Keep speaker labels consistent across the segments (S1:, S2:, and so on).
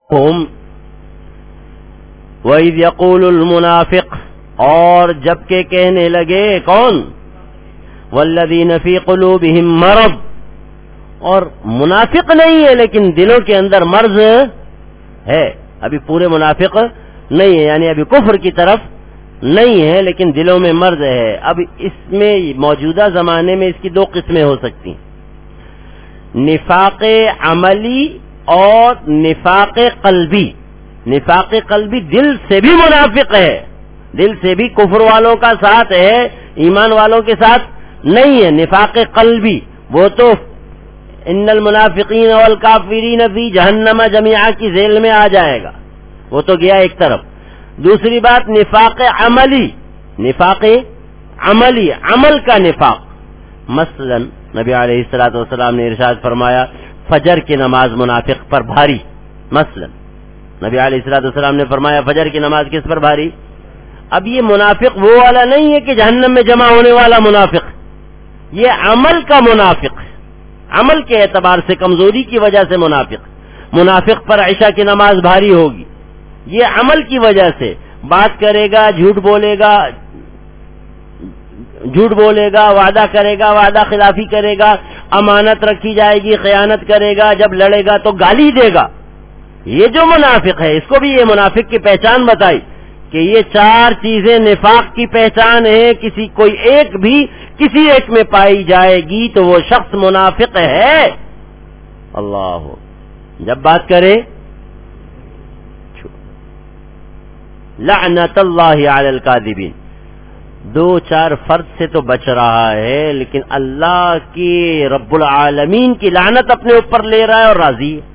S1: وَإِذْ يَقُولُ الْمُنَافِقُ، اور جبکہ کہنے لگے کون؟ وَالَّذِينَ فِي قُلُوبِهِم مَرَضٌ، اور منافق نہیں ہے لیکن دلوں کے اندر مرض ہے. ابھی پورے منافق نہیں ہے، یعنی ابھی کفر کی طرف نہیں ہے لیکن دلوں میں مرض ہے. اب اس میں موجودہ زمانے میں اس کی دو قسمیں ہو سکتی ہیں، نفاق عملی اور نفاق قلبی. نفاق قلبی دل سے بھی منافق ہے، دل سے بھی کفر والوں کا ساتھ ہے، ایمان والوں کے ساتھ نہیں ہے. نفاق قلبی وہ تو ان المنافقین والکافرین فی جہنم جمیعا کی ذیل میں آ جائے گا، وہ تو گیا ایک طرف. دوسری بات نفاق عملی، نفاق عملی عمل کا نفاق. مثلا نبی علیہ الصلوۃ والسلام نے ارشاد فرمایا فجر کی نماز منافق پر بھاری. مثلا نبی علیہ الصلوۃ والسلام نے فرمایا فجر کی نماز کس پر بھاری؟ اب یہ منافق وہ والا نہیں ہے کہ جہنم میں جمع ہونے والا منافق، یہ عمل کا منافق ہے، عمل کے اعتبار سے کمزوری کی وجہ سے منافق. منافق پر عشاء کی نماز بھاری ہوگی، یہ عمل کی وجہ سے بات کرے گا، جھوٹ بولے گا، وعدہ کرے گا، وعدہ خلافی کرے گا، امانت رکھی جائے گی خیانت کرے گا، جب لڑے گا تو گالی دے گا. یہ جو منافق ہے اس کو بھی یہ منافق کی پہچان بتائی کہ یہ چار چیزیں نفاق کی پہچان ہے، کوئی ایک بھی کسی ایک میں پائی جائے گی تو وہ شخص منافق ہے. اللہ جب بات کرے لعنت اللہ علی الکاذبین، دو چار فرد سے تو بچ رہا ہے لیکن اللہ کی رب العالمین کی لعنت اپنے اوپر لے رہا ہے اور راضی ہے.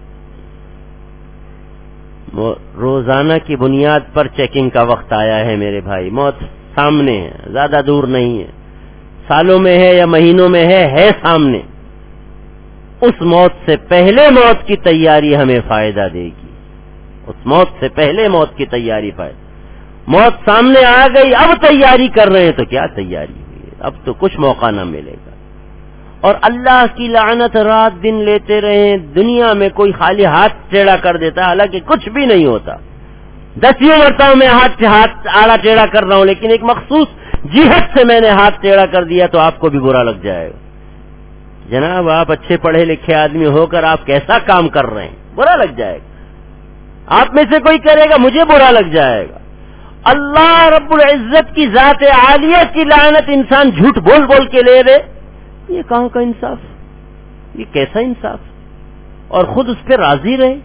S1: روزانہ کی بنیاد پر چیکنگ کا وقت آیا ہے میرے بھائی، موت سامنے ہے، زیادہ دور نہیں ہے، سالوں میں ہے یا مہینوں میں ہے سامنے. اس موت سے پہلے موت کی تیاری ہمیں فائدہ دے گی، اس موت سے پہلے موت کی تیاری فائدہ. موت سامنے آ گئی اب تیاری کر رہے ہیں تو کیا تیاری ہوئی، اب تو کچھ موقع نہ ملے گا. اور اللہ کی لعنت رات دن لیتے رہے، دنیا میں کوئی خالی ہاتھ ٹیڑھا کر دیتا حالانکہ کچھ بھی نہیں ہوتا. 10 مرتبہ میں ہاتھ آڑا ٹیڑھا کر رہا ہوں لیکن ایک مخصوص جہت سے میں نے ہاتھ ٹیڑھا کر دیا تو آپ کو بھی برا لگ جائے گا. جناب آپ اچھے پڑھے لکھے آدمی ہو کر آپ کیسا کام کر رہے ہیں، برا لگ جائے گا. آپ میں سے کوئی کرے گا مجھے برا لگ جائے گا. اللہ رب العزت کی ذات عالیہ کی لعنت انسان جھوٹ بول بول کے لے رہے، یہ کہاں کا انصاف، یہ کیسا انصاف؟ اور خود اس پہ راضی رہے.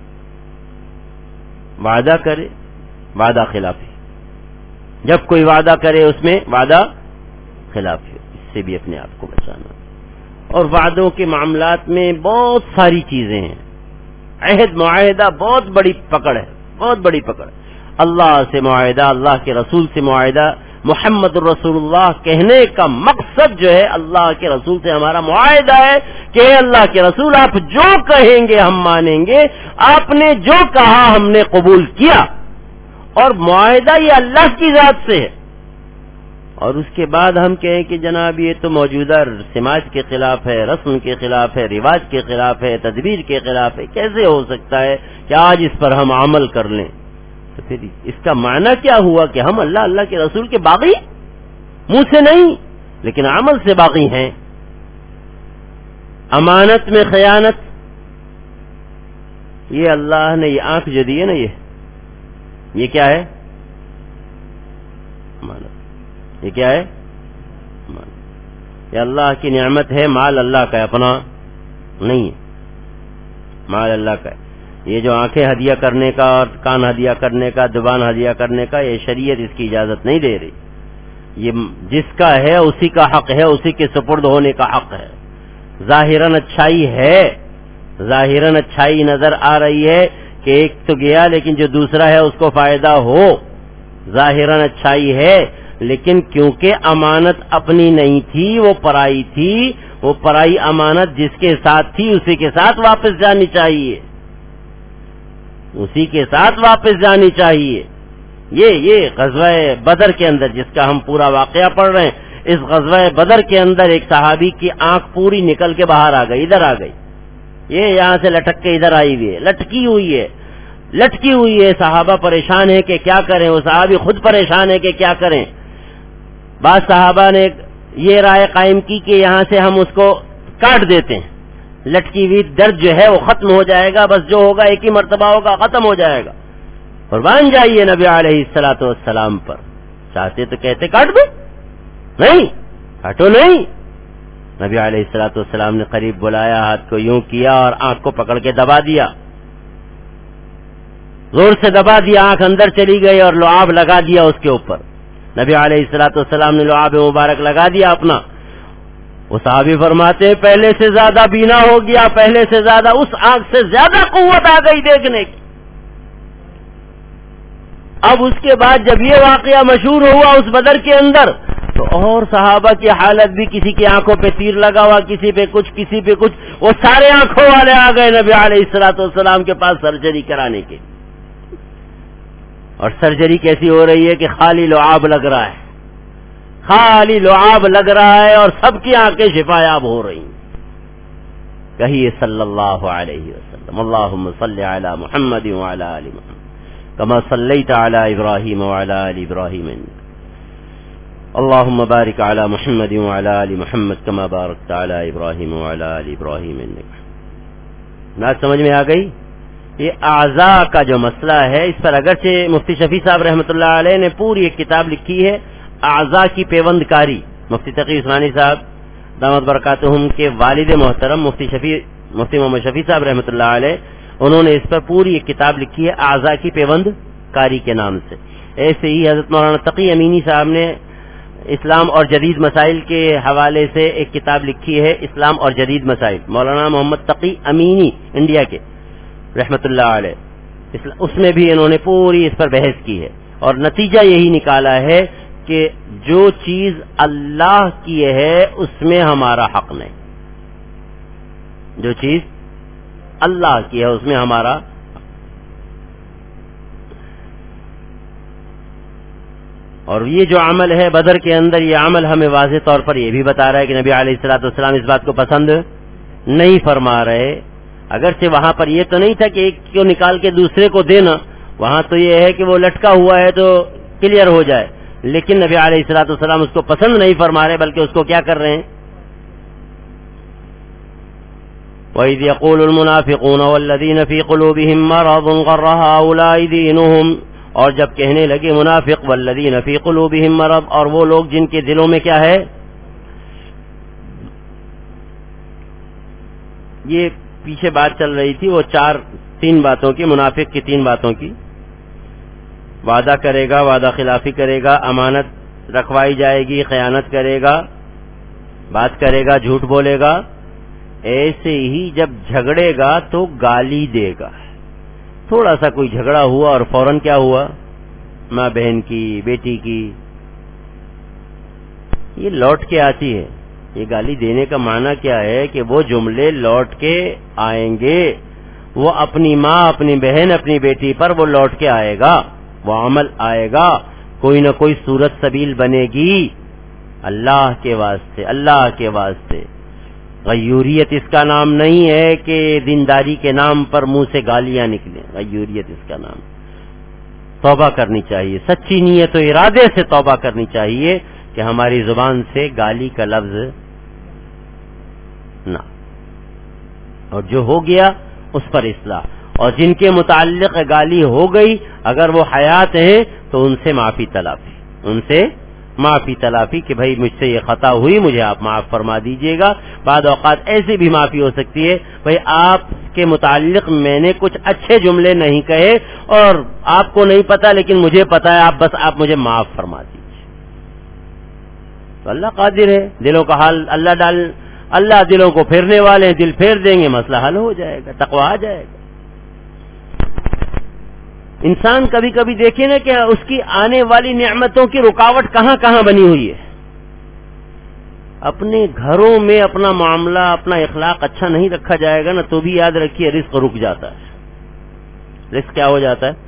S1: وعدہ کرے وعدہ خلافی، جب کوئی وعدہ کرے اس میں وعدہ خلافی، اس سے بھی اپنے آپ کو بچانا. اور وعدوں کے معاملات میں بہت ساری چیزیں ہیں. عہد معاہدہ بہت بڑی پکڑ ہے، بہت بڑی پکڑ. اللہ سے معاہدہ، اللہ کے رسول سے معاہدہ، محمد الرسول اللہ کہنے کا مقصد جو ہے اللہ کے رسول سے ہمارا معاہدہ ہے کہ اللہ کے رسول آپ جو کہیں گے ہم مانیں گے، آپ نے جو کہا ہم نے قبول کیا. اور معاہدہ یہ اللہ کی ذات سے ہے. اور اس کے بعد ہم کہیں کہ جناب یہ تو موجودہ سماج کے خلاف ہے، رسم کے خلاف ہے، رواج کے خلاف ہے، تدبیر کے خلاف ہے، کیسے ہو سکتا ہے کہ آج اس پر ہم عمل کر لیں؟ تو پھر اس کا معنی کیا ہوا کہ ہم اللہ کے رسول کے باغی، منہ سے نہیں لیکن عمل سے باغی ہیں. امانت میں خیانت، یہ اللہ نے یہ آنکھ جو دی ہے نا، یہ کیا ہے؟ امانت. یہ کیا ہے؟ امانت. یہ اللہ کی نعمت ہے، مال اللہ کا ہے، اپنا نہیں ہے، مال اللہ کا ہے. یہ جو آنکھیں ہدیہ کرنے کا اور کان ہدیہ کرنے کا، زبان ہدیہ کرنے کا، یہ شریعت اس کی اجازت نہیں دے رہی. یہ جس کا ہے اسی کا حق ہے، اسی کے سپرد ہونے کا حق ہے. ظاہراً اچھائی ہے، ظاہراً اچھائی نظر آ رہی ہے کہ ایک تو گیا لیکن جو دوسرا ہے اس کو فائدہ ہو، ظاہراً اچھائی ہے. لیکن کیونکہ امانت اپنی نہیں تھی، وہ پرائی تھی، وہ پرائی امانت جس کے ساتھ تھی اسی کے ساتھ واپس جانی چاہیے، اسی کے ساتھ واپس جانی چاہیے. یہ غزوہ بدر کے اندر جس کا ہم پورا واقعہ پڑھ رہے ہیں، اس غزوہ بدر کے اندر ایک صحابی کی آنکھ پوری نکل کے باہر آ گئی، ادھر آ گئی، یہ یہاں سے لٹک کے ادھر آئی ہوئی ہے، لٹکی ہوئی ہے. لٹکی ہوئی ہے. صحابہ پریشان ہیں کہ کیا کریں, وہ صحابی خود پریشان ہے کہ کیا کریں. بعض صحابہ نے یہ رائے قائم کی کہ یہاں سے ہم اس کو کاٹ دیتے ہیں, لٹکی ہوئی درد جو ہے وہ ختم ہو جائے گا, بس جو ہوگا ایک ہی مرتبہ ہوگا, ختم ہو جائے گا. قربان جائیے نبی علیہ الصلوۃ والسلام پر. چاہتے تو کہتے کاٹ دو, نہیں کاٹو نہیں. نبی علیہ الصلوۃ والسلام نے قریب بلایا, ہاتھ کو یوں کیا اور آنکھ کو پکڑ کے دبا دیا, زور سے دبا دیا, آنکھ اندر چلی گئی اور لعاب لگا دیا اس کے اوپر. نبی علیہ الصلوۃ والسلام نے لعاب مبارک لگا دیا اپنا. وہ صحابی فرماتے ہیں پہلے سے زیادہ بینا ہو گیا, پہلے سے زیادہ, اس آنکھ سے زیادہ قوت آ گئی دیکھنے کی. اب اس کے بعد جب یہ واقعہ مشہور ہوا اس بدر کے اندر, تو اور صحابہ کی حالت بھی, کسی کی آنکھوں پہ تیر لگا ہوا, کسی پہ کچھ, کسی پہ کچھ, وہ سارے آنکھوں والے آ گئے نبی علیہ الصلوۃ والسلام کے پاس سرجری کرانے کے. اور سرجری کیسی ہو رہی ہے کہ خالی لعاب لگ رہا ہے, خالی لعاب لگ رہا ہے, اور سب کی آنکھیں شفا یاب ہو رہی ہیں. کہیے صلی اللہ علیہ وسلم, اللہم صلی علی محمد وعلی آل محمد کما صلیت علی ابراہیم وعلی آل ابراہیم, اللہم بارک علی محمد وعلی آل محمد کما بارکت علی ابراہیم وعلی آل ابراہیم. بات سمجھ میں آ گئی؟ یہ اعضاء کا جو مسئلہ ہے, اس پر اگرچہ مفتی شفیع صاحب رحمۃ اللہ علیہ نے پوری ایک کتاب لکھی ہے, اعضاء کی پیوند کاری. مفتی تقی عثمانی صاحب دامت برکاتہم کے والد محترم مفتی محمد شفیع صاحب رحمۃ اللہ علیہ, انہوں نے اس پر پوری ایک کتاب لکھی ہے اعضاء کی پیوند کاری کے نام سے. ایسے ہی حضرت مولانا تقی امینی صاحب نے اسلام اور جدید مسائل کے حوالے سے ایک کتاب لکھی ہے, اسلام اور جدید مسائل. مولانا محمد تقی امینی انڈیا کے رحمت اللہ علیہ, اس میں بھی انہوں نے پوری اس پر بحث کی ہے, اور نتیجہ یہی نکالا ہے کہ جو چیز اللہ کی ہے اس میں ہمارا حق نہیں, جو چیز اللہ کی ہے اس میں ہمارا. اور یہ جو عمل ہے بدر کے اندر, یہ عمل ہمیں واضح طور پر یہ بھی بتا رہا ہے کہ نبی علیہ الصلوۃ والسلام اس بات کو پسند نہیں فرما رہے. اگرچہ وہاں پر یہ تو نہیں تھا کہ ایک کو نکال کے دوسرے کو دینا, وہاں تو یہ ہے کہ وہ لٹکا ہوا ہے تو کلیئر ہو جائے, لیکن نبی علیہ الصلوۃ والسلام اس کو پسند نہیں فرما رہے, بلکہ اس کو کیا کر رہے ہیں؟ وَإِذْ يَقُولُ الْمُنَافِقُونَ وَالَّذِينَ فِي قُلُوبِهِم مَّرَضٌ غَرَّ هَٰؤُلَاءِ دِينُهُمْ, اور جب کہنے لگے منافق وَالَّذِينَ فِي قُلُوبِهِم مَّرَضٌ, اور وہ لوگ جن کے دلوں میں کیا ہے, یہ پیچھے بات چل رہی تھی وہ تین باتوں کی, منافق کی 3 باتوں کی. وعدہ کرے گا, وعدہ خلافی کرے گا, امانت رکھوائی جائے گی, خیانت کرے گا, بات کرے گا, جھوٹ بولے گا. ایسے ہی جب جھگڑے گا تو گالی دے گا. تھوڑا سا کوئی جھگڑا ہوا اور فوراً کیا ہوا, ماں بہن کی, بیٹی کی, یہ لوٹ کے آتی ہے. یہ گالی دینے کا معنی کیا ہے کہ وہ جملے لوٹ کے آئیں گے, وہ اپنی ماں, اپنی بہن, اپنی بیٹی پر وہ لوٹ کے آئے گا, وہ عمل آئے گا, کوئی نہ کوئی صورت سبیل بنے گی. اللہ کے واسطے, اللہ کے واسطے. غیوریت اس کا نام نہیں ہے کہ دینداری کے نام پر منہ سے گالیاں نکلیں, غیوریت اس کا نام. توبہ کرنی چاہیے, سچی نیت و ارادے سے توبہ کرنی چاہیے کہ ہماری زبان سے گالی کا لفظ نہ, اور جو ہو گیا اس پر اصلاح. اور جن کے متعلق گالی ہو گئی اگر وہ حیات ہیں تو ان سے معافی تلافی, ان سے معافی تلافی کہ بھائی مجھ سے یہ خطا ہوئی, مجھے آپ معاف فرما دیجئے گا. بعد اوقات ایسی بھی معافی ہو سکتی ہے, بھائی آپ کے متعلق میں نے کچھ اچھے جملے نہیں کہے اور آپ کو نہیں پتا لیکن مجھے پتا ہے, آپ مجھے معاف فرما دیجئے. تو اللہ قادر ہے, دلوں کا حال اللہ دلوں کو پھیرنے والے ہیں, دل پھیر دیں گے, مسئلہ حل ہو جائے گا, تقویٰ آ جائے گا. انسان کبھی کبھی دیکھے نا کہ اس کی آنے والی نعمتوں کی رکاوٹ کہاں کہاں بنی ہوئی ہے. اپنے گھروں میں اپنا معاملہ, اپنا اخلاق اچھا نہیں رکھا جائے گا نا تو بھی یاد رکھیے رزق رک جاتا ہے. رزق کیا ہو جاتا ہے؟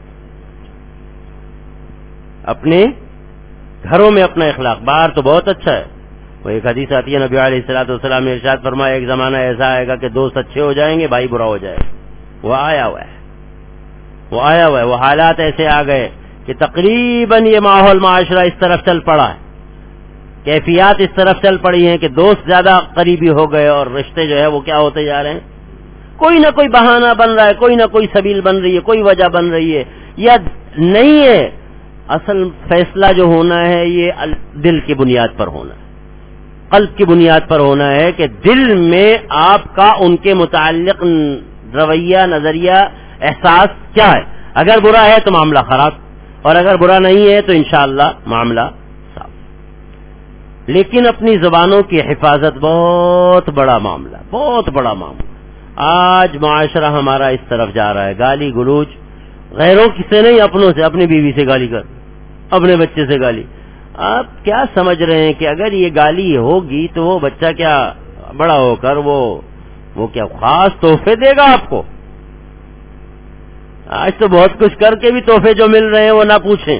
S1: اپنے گھروں میں اپنا اخلاق. باہر تو بہت اچھا ہے. وہ ایک حدیث آتی ہے, نبی علیہ الصلوۃ والسلام نے ارشاد فرمایا ایک زمانہ ایسا آئے گا کہ دوست اچھے ہو جائیں گے, بھائی برا ہو جائے گا. وہ آیا ہوا ہے, وہ آیا ہوا ہے، وہ حالات ایسے آ گئے کہ تقریباً یہ ماحول معاشرہ اس طرف چل پڑا ہے، کیفیات اس طرف چل پڑی ہیں کہ دوست زیادہ قریبی ہو گئے اور رشتے جو ہے وہ کیا ہوتے جا رہے ہیں، کوئی نہ کوئی بہانہ بن رہا ہے، کوئی نہ کوئی سبیل بن رہی ہے، کوئی وجہ بن رہی ہے یا نہیں ہے۔ اصل فیصلہ جو ہونا ہے یہ دل کی بنیاد پر ہونا ہے، قلب کی بنیاد پر ہونا ہے کہ دل میں آپ کا ان کے متعلق رویہ، نظریہ، احساس کیا ہے۔ اگر برا ہے تو معاملہ خراب، اور اگر برا نہیں ہے تو انشاءاللہ معاملہ صاف۔ لیکن اپنی زبانوں کی حفاظت بہت بڑا معاملہ، بہت بڑا معاملہ۔ آج معاشرہ ہمارا اس طرف جا رہا ہے، گالی گلوچ، غیروں سے نہیں، اپنوں سے، اپنی بیوی سے گالی کر، اپنے بچے سے گالی۔ آپ کیا سمجھ رہے ہیں کہ اگر یہ گالی ہوگی تو وہ بچہ کیا بڑا ہو کر وہ کیا خاص تحفے دے گا آپ کو؟ آج تو بہت کچھ کر کے بھی تحفے جو مل رہے ہیں وہ نہ پوچھیں،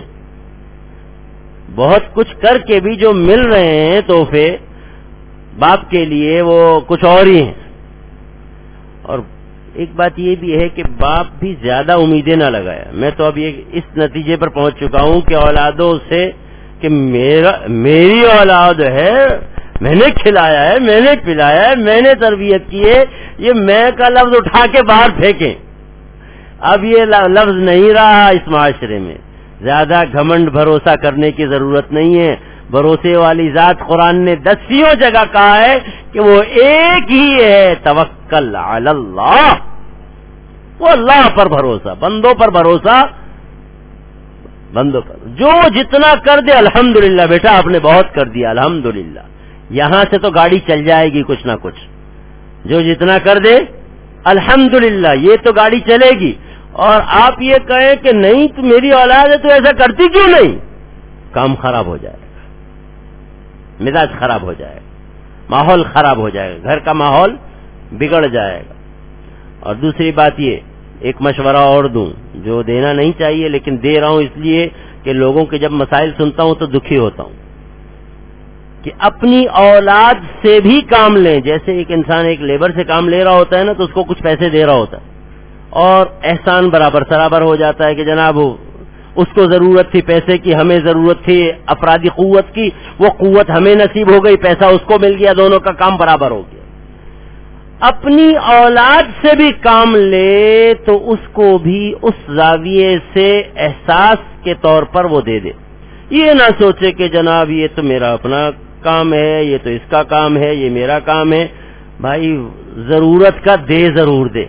S1: بہت کچھ کر کے بھی جو مل رہے ہیں تحفے باپ کے لیے وہ کچھ اور ہی ہیں۔ اور ایک بات یہ بھی ہے کہ باپ بھی زیادہ امیدیں نہ لگایا۔ میں تو اب یہ اس نتیجے پر پہنچ چکا ہوں کہ اولادوں سے کہ میری اولاد ہے، میں نے کھلایا ہے، میں نے پلایا ہے، میں نے تربیت کی ہے، یہ میں کا لفظ اٹھا کے باہر پھینکیں۔ اب یہ لفظ نہیں رہا اس معاشرے میں۔ زیادہ گھمنڈ بھروسہ کرنے کی ضرورت نہیں ہے۔ بھروسے والی ذات قرآن نے 10 جگہ کہا ہے کہ وہ ایک ہی ہے، توکل علی اللہ، وہ اللہ پر بھروسہ، بندوں پر بھروسہ، بندوں پر جو جتنا کر دے الحمدللہ، بیٹا آپ نے بہت کر دیا الحمدللہ، یہاں سے تو گاڑی چل جائے گی کچھ نہ کچھ، جو جتنا کر دے الحمدللہ یہ تو گاڑی چلے گی۔ اور آپ یہ کہیں کہ نہیں تو میری اولاد ہے تو ایسا کرتی کیوں نہیں، کام خراب ہو جائے گا، مزاج خراب ہو جائے گا، ماحول خراب ہو جائے گا، گھر کا ماحول بگڑ جائے گا۔ اور دوسری بات یہ، ایک مشورہ اور دوں جو دینا نہیں چاہیے لیکن دے رہا ہوں اس لیے کہ لوگوں کے جب مسائل سنتا ہوں تو دکھی ہوتا ہوں، کہ اپنی اولاد سے بھی کام لیں۔ جیسے ایک انسان ایک لیبر سے کام لے رہا ہوتا ہے نا تو اس کو کچھ پیسے دے رہا ہوتا ہے، اور احسان برابر سرابر ہو جاتا ہے کہ جناب اس کو ضرورت تھی پیسے کی، ہمیں ضرورت تھی افرادی قوت کی، وہ قوت ہمیں نصیب ہو گئی، پیسہ اس کو مل گیا، دونوں کا کام برابر ہو گیا۔ اپنی اولاد سے بھی کام لے تو اس کو بھی اس زاویے سے احساس کے طور پر وہ دے دے، یہ نہ سوچے کہ جناب یہ تو میرا اپنا کام ہے، یہ تو اس کا کام ہے، یہ میرا کام ہے۔ بھائی ضرورت کا دے ضرور دے۔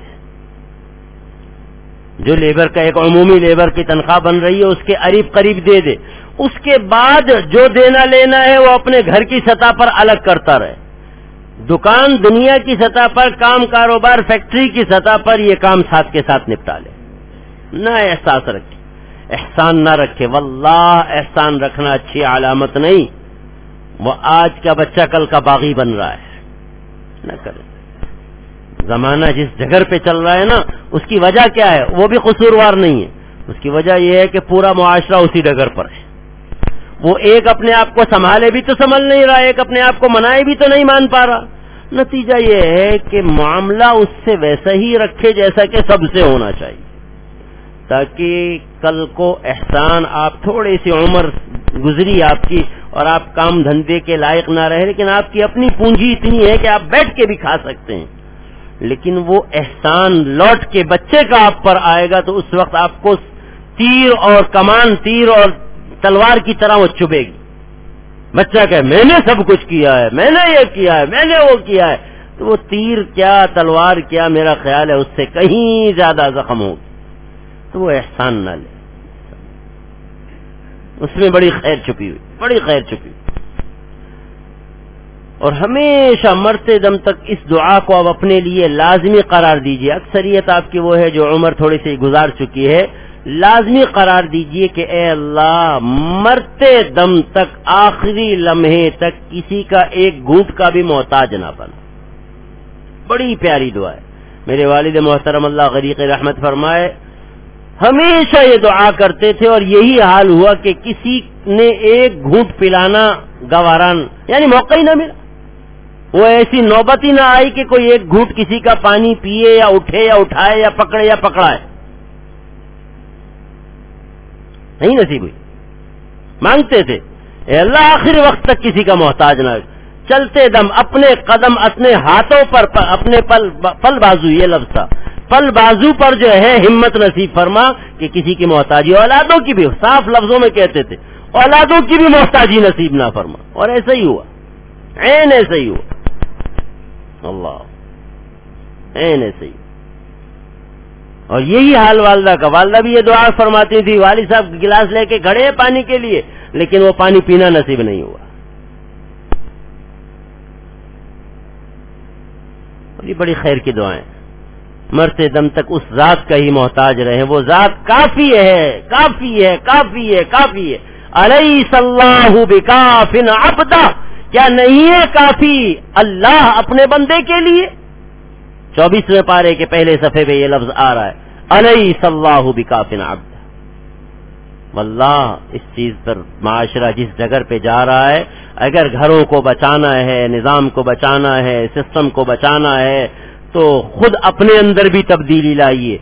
S1: جو لیبر کا ایک عمومی لیبر کی تنخواہ بن رہی ہے اس کے قریب قریب دے دے، اس کے بعد جو دینا لینا ہے وہ اپنے گھر کی سطح پر الگ کرتا رہے۔ دکان دنیا کی سطح پر، کام کاروبار فیکٹری کی سطح پر یہ کام ساتھ کے ساتھ نپٹا لے، نہ احساس رکھے، احسان نہ رکھے۔ واللہ احسان رکھنا اچھی علامت نہیں، وہ آج کا بچہ کل کا باغی بن رہا ہے، نہ کرے۔ زمانہ جس جگر پہ چل رہا ہے نا اس کی وجہ کیا ہے، وہ بھی قصوروار نہیں ہے، اس کی وجہ یہ ہے کہ پورا معاشرہ اسی ڈگر پر ہے۔ وہ ایک اپنے آپ کو سنبھالے بھی تو سنبھل نہیں رہا، ایک اپنے آپ کو منائے بھی تو نہیں مان پا رہا۔ نتیجہ یہ ہے کہ معاملہ اس سے ویسا ہی رکھے جیسا کہ سب سے ہونا چاہیے، تاکہ کل کو احسان، آپ تھوڑی سی عمر گزری آپ کی اور آپ کام دھندے کے لائق نہ رہے، لیکن آپ کی اپنی پونجی اتنی ہے کہ آپ بیٹھ کے بھی کھا سکتے ہیں، لیکن وہ احسان لوٹ کے بچے کا آپ پر آئے گا تو اس وقت آپ کو تیر اور کمان، تیر اور تلوار کی طرح وہ چبھے گی۔ بچہ کہے میں نے سب کچھ کیا ہے، میں نے یہ کیا ہے، میں نے وہ کیا ہے، تو وہ تیر کیا تلوار کیا، میرا خیال ہے اس سے کہیں زیادہ زخم ہوگی۔ تو وہ احسان نہ لے، اس میں بڑی خیر چھپی ہوئی، بڑی خیر چھپی ہوئی۔ اور ہمیشہ مرتے دم تک اس دعا کو آپ اپنے لیے لازمی قرار دیجئے۔ اکثریت آپ کی وہ ہے جو عمر تھوڑی سی گزار چکی ہے، لازمی قرار دیجئے کہ اے اللہ مرتے دم تک، آخری لمحے تک کسی کا ایک گھونٹ کا بھی محتاج نہ بنا۔ بڑی پیاری دعا ہے۔ میرے والد محترم اللہ غریق رحمت فرمائے ہمیشہ یہ دعا کرتے تھے، اور یہی حال ہوا کہ کسی نے ایک گھونٹ پلانا گواران، یعنی موقع ہی نہ ملا، وہ ایسی نوبت ہی نہ آئی کہ کوئی ایک گھونٹ کسی کا پانی پیے یا اٹھے یا اٹھائے یا پکڑے یا پکڑائے۔ نہیں نصیب ہوئی. مانگتے تھے اے اللہ آخری وقت تک کسی کا محتاج نہ, چلتے دم اپنے قدم اپنے ہاتھوں پر اپنے پل بازو, یہ لفظ تھا, پل بازو پر جو ہے ہمت نصیب فرما کہ کسی کی محتاجی, اولادوں کی بھی, صاف لفظوں میں کہتے تھے, اولادوں کی بھی محتاجی نصیب نہ فرما. اور ایسا ہی ہوا, عین ایسا ہی ہوا, اللہ عین ایسا ہی. اور یہی حال والدہ کا, والدہ بھی یہ دعا فرماتی تھی, والد صاحب گلاس لے کے کھڑے ہیں پانی کے لیے, لیکن وہ پانی پینا نصیب نہیں ہوا. بڑی بڑی خیر کی دعائیں, مرتے دم تک اس ذات کا ہی محتاج رہے, وہ ذات کافی ہے, کافی ہے, کافی ہے, کافی ہے. الیس اللہ بکاف عبدہ, کیا نہیں ہے کافی اللہ اپنے بندے کے لیے؟ 24ویں پارے کے پہلے صفحے پہ یہ لفظ آ رہا ہے, الیس اللہ بکاف عبدہ. واللہ اس چیز پر معاشرہ جس جگہ پہ جا رہا ہے, اگر گھروں کو بچانا ہے, نظام کو بچانا ہے, سسٹم کو بچانا ہے, تو خود اپنے اندر بھی تبدیلی لائیے.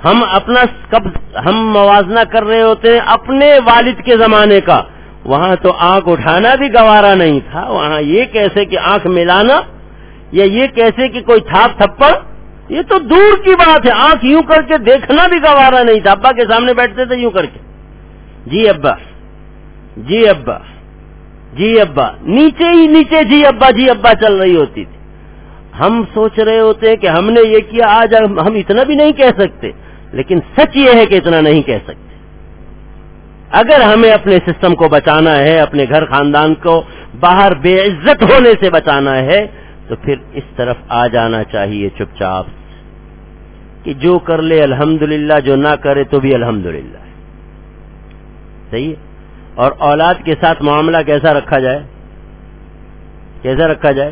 S1: ہم موازنہ کر رہے ہوتے ہیں اپنے والد کے زمانے کا, وہاں تو آنکھ اٹھانا بھی گوارا نہیں تھا, وہاں یہ کیسے کہ آنکھ ملانا یا یہ کیسے کہ کوئی تھاپ تھپڑ, یہ تو دور کی بات ہے. آنکھ یوں کر کے دیکھنا بھی گوارا نہیں تھا. ابا کے سامنے بیٹھتے تھے یوں کر کے, جی ابا, جی ابا, جی ابا, نیچے ہی نیچے جی ابا چل رہی ہوتی تھی. ہم سوچ رہے ہوتے ہیں کہ ہم نے یہ کیا, آج ہم اتنا بھی نہیں کہہ سکتے, لیکن سچ یہ ہے کہ اتنا نہیں کہہ سکتے. اگر ہمیں اپنے سسٹم کو بچانا ہے, اپنے گھر خاندان کو باہر بے عزت ہونے سے بچانا ہے, تو پھر اس طرف آ جانا چاہیے چپ چاپ, کہ جو کر لے الحمدللہ, جو نہ کرے تو بھی الحمدللہ. صحیح ہے. اور اولاد کے ساتھ معاملہ کیسا رکھا جائے, کیسا رکھا جائے؟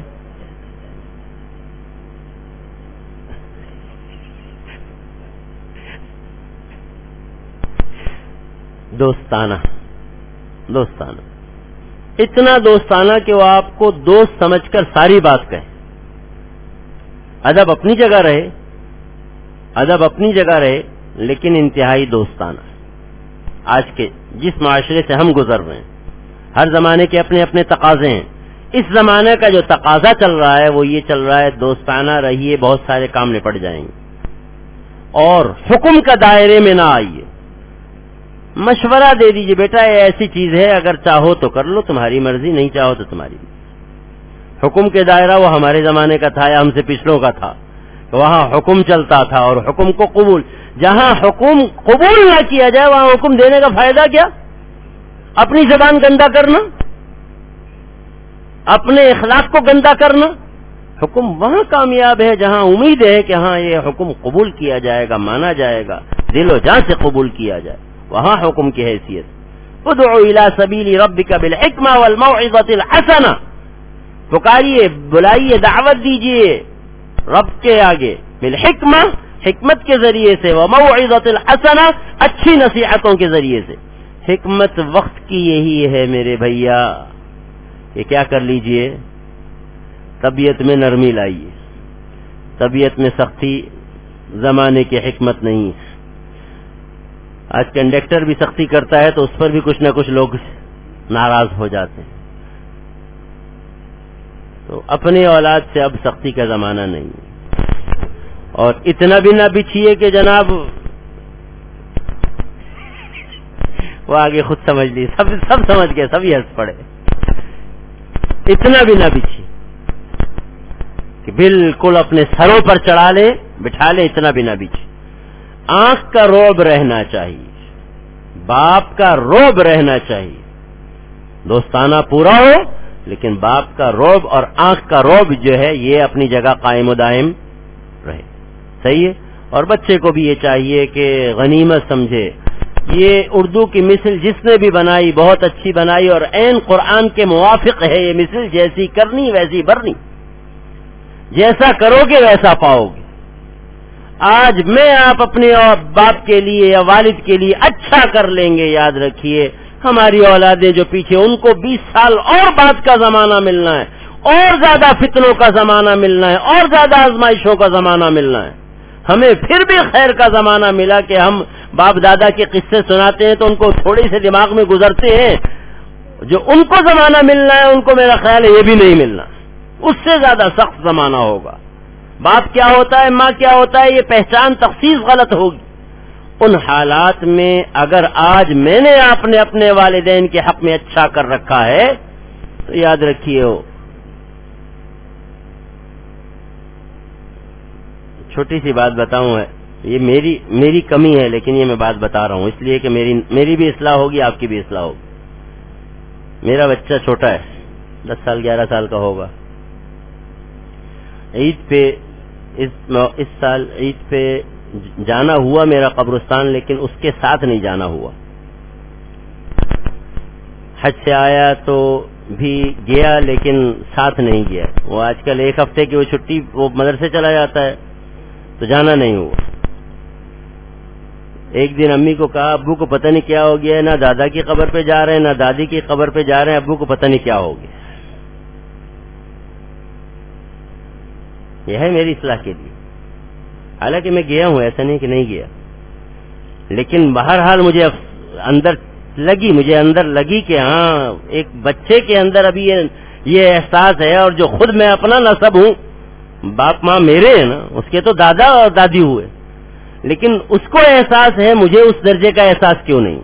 S1: دوستانہ, دوستانہ, اتنا دوستانہ کہ وہ آپ کو دوست سمجھ کر ساری بات کہے. ادب اپنی جگہ رہے, ادب اپنی جگہ رہے, لیکن انتہائی دوستانہ. آج کے جس معاشرے سے ہم گزر رہے ہیں, ہر زمانے کے اپنے اپنے تقاضے ہیں. اس زمانے کا جو تقاضا چل رہا ہے وہ یہ چل رہا ہے, دوستانہ رہیے, بہت سارے کام نپٹ جائیں گے, اور حکم کا دائرے میں نہ آئیے. مشورہ دے دیجئے, بیٹا یہ ایسی چیز ہے, اگر چاہو تو کر لو, تمہاری مرضی, نہیں چاہو تو تمہاری مرضی. حکم کے دائرہ وہ ہمارے زمانے کا تھا یا ہم سے پچھلوں کا تھا, وہاں حکم چلتا تھا, اور حکم کو قبول. جہاں حکم قبول نہ کیا جائے وہاں حکم دینے کا فائدہ کیا؟ اپنی زبان گندا کرنا, اپنے اخلاق کو گندا کرنا. حکم وہاں کامیاب ہے جہاں امید ہے کہ ہاں یہ حکم قبول کیا جائے گا, مانا جائے گا, دل و جان سے قبول کیا جائے, وہاں حکم کی حیثیت. ادعو الی سبیل ربک بالحکمہ والموعظۃ الحسنہ, پکاریے, بلائیے, دعوت دیجیے رب کے آگے, بالحکمہ, حکمت کے ذریعے سے, وموعظۃ الحسنہ, اچھی نصیحتوں کے ذریعے سے. حکمت وقت کی یہی ہے میرے بھیا کہ کیا کر لیجئے, طبیعت میں نرمی لائیے, طبیعت میں سختی زمانے کی حکمت نہیں. آج کنڈکٹر بھی سختی کرتا ہے تو اس پر بھی کچھ نہ کچھ لوگ ناراض ہو جاتے ہیں. تو اپنے اولاد سے اب سختی کا زمانہ نہیں, اور اتنا بھی نہ بچھیے کہ جناب وہ آگے خود سمجھ لی, سب سمجھ گئے, سبھی ہنس پڑے. اتنا بھی نہ بچھیے کہ بالکل اپنے سروں پر چڑھا لے, بٹھا لے, اتنا بھی نہ بچھیے. آنکھ کا روب رہنا چاہیے, باپ کا روب رہنا چاہیے. دوستانہ پورا ہو, لیکن باپ کا روب اور آنکھ کا روب جو ہے یہ اپنی جگہ قائم و دائم رہے. صحیح ہے. اور بچے کو بھی یہ چاہیے کہ غنیمت سمجھے. یہ اردو کی مثل جس نے بھی بنائی بہت اچھی بنائی, اور عین قرآن کے موافق ہے یہ مثل, جیسی کرنی ویسی بھرنی, جیسا کرو گے ویسا پاؤ گے. آج میں آپ اپنے باپ کے لیے یا والد کے لیے اچھا کر لیں گے, یاد رکھیے ہماری اولادیں جو پیچھے, ان کو 20 سال اور بعد کا زمانہ ملنا ہے, اور زیادہ فتنوں کا زمانہ ملنا ہے, اور زیادہ آزمائشوں کا زمانہ ملنا ہے. ہمیں پھر بھی خیر کا زمانہ ملا کہ ہم باپ دادا کے قصے سناتے ہیں تو ان کو تھوڑی سے دماغ میں گزرتے ہیں، جو ان کو زمانہ ملنا ہے ان کو میرا خیال ہے یہ بھی نہیں ملنا، اس سے زیادہ سخت زمانہ ہوگا. باپ کیا ہوتا ہے، ماں کیا ہوتا ہے، یہ پہچان تخصیص غلط ہوگی. ان حالات میں اگر آج میں نے آپ نے اپنے والدین کے حق میں اچھا کر رکھا ہے تو یاد رکھیے ہو. چھوٹی سی بات بتاؤں، ہے یہ میری کمی ہے، لیکن یہ میں بات بتا رہا ہوں اس لیے کہ میری بھی اصلاح ہوگی، آپ کی بھی اصلاح ہوگی. میرا بچہ چھوٹا ہے، 10 سال 11 سال کا ہوگا. عید پہ اس سال عید پہ جانا ہوا میرا قبرستان، لیکن اس کے ساتھ نہیں جانا ہوا. حج سے آیا تو بھی گیا لیکن ساتھ نہیں گیا. وہ آج کل 1 ہفتے کی وہ چھٹی وہ مدرسے چلا جاتا ہے تو جانا نہیں ہوا. ایک دن امی کو کہا ابو کو پتہ نہیں کیا ہو گیا ہے، نہ دادا کی قبر پہ جا رہے ہیں نہ دادی کی قبر پہ جا رہے ہیں، ابو کو پتہ نہیں کیا ہو گیا. یہ ہے میری اصلاح کے لیے. حالانکہ میں گیا ہوں، ایسا نہیں کہ نہیں گیا، لیکن بہرحال مجھے اندر لگی کہ ہاں ایک بچے کے اندر ابھی یہ احساس ہے، اور جو خود میں اپنا نسب ہوں، باپ ماں میرے ہیں نا، اس کے تو دادا اور دادی ہوئے، لیکن اس کو احساس ہے، مجھے اس درجے کا احساس کیوں نہیں.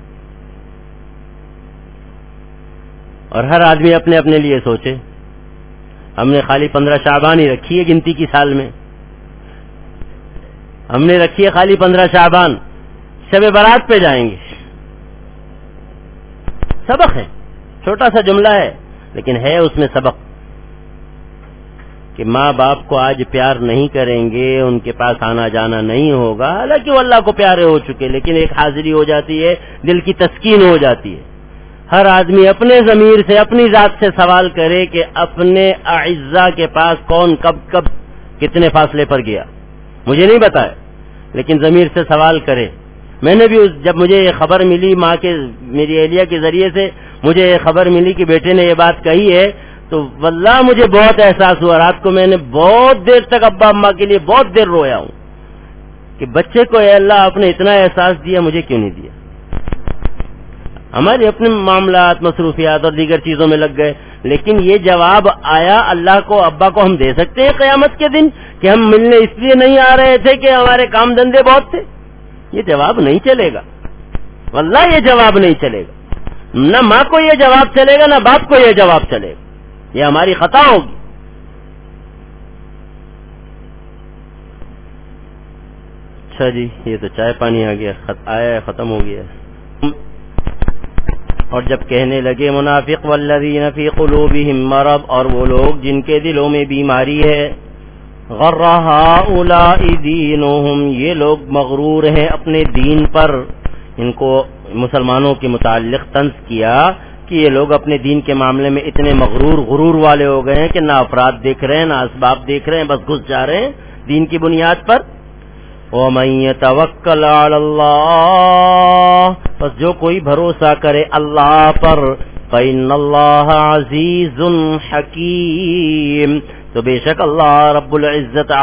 S1: اور ہر آدمی اپنے اپنے لیے سوچے. ہم نے خالی 15 شعبان ہی رکھی ہے گنتی کی سال میں، ہم نے رکھی ہے خالی 15 شعبان. شب برات پہ جائیں گے. سبق ہے، چھوٹا سا جملہ ہے لیکن ہے اس میں سبق کہ ماں باپ کو آج پیار نہیں کریں گے، ان کے پاس آنا جانا نہیں ہوگا. حالانکہ وہ اللہ کو پیارے ہو چکے، لیکن ایک حاضری ہو جاتی ہے، دل کی تسکین ہو جاتی ہے. ہر آدمی اپنے ضمیر سے اپنی ذات سے سوال کرے کہ اپنے اعزاء کے پاس کون کب کتنے فاصلے پر گیا. مجھے نہیں بتایا لیکن ضمیر سے سوال کرے. میں نے بھی جب مجھے یہ خبر ملی ماں کے میری اہلیہ کے ذریعے سے مجھے یہ خبر ملی کہ بیٹے نے یہ بات کہی ہے تو واللہ مجھے بہت احساس ہوا. رات کو میں نے بہت دیر تک ابا اماں کے لیے بہت دیر رویا ہوں کہ بچے کو اے اللہ آپ نے اتنا احساس دیا، مجھے کیوں نہیں دیا. ہمارے اپنے معاملات مصروفیات اور دیگر چیزوں میں لگ گئے، لیکن یہ جواب آیا اللہ کو ابا کو ہم دے سکتے ہیں قیامت کے دن کہ ہم ملنے اس لیے نہیں آ رہے تھے کہ ہمارے کام دھندے بہت تھے. یہ جواب نہیں چلے گا، واللہ یہ جواب نہیں چلے گا. نہ ماں کو یہ جواب چلے گا نہ باپ کو یہ جواب چلے گا. یہ ہماری خطا ہوگی. اچھا جی، یہ تو چائے پانی آ گیا، آیا ختم ہو گیا. اور جب کہنے لگے منافق والذین فی قلوبہم مرض، اور وہ لوگ جن کے دلوں میں بیماری ہے، غر ہؤلاء دینہم، یہ لوگ مغرور ہیں اپنے دین پر. ان کو مسلمانوں کے متعلق طنز کیا کہ یہ لوگ اپنے دین کے معاملے میں اتنے غرور والے ہو گئے ہیں کہ نہ افراد دیکھ رہے ہیں نہ اسباب دیکھ رہے ہیں، بس گھس جا رہے ہیں دین کی بنیاد پر. وَمَن يَتَوَكَّلْ عَلَى اللَّهِ، بس جو کوئی بھروسہ کرے اللہ پر، فَإِنَّ اللَّهَ عَزِيزٌ حَكِيمٌ، تو بے شک اللہ رب العزت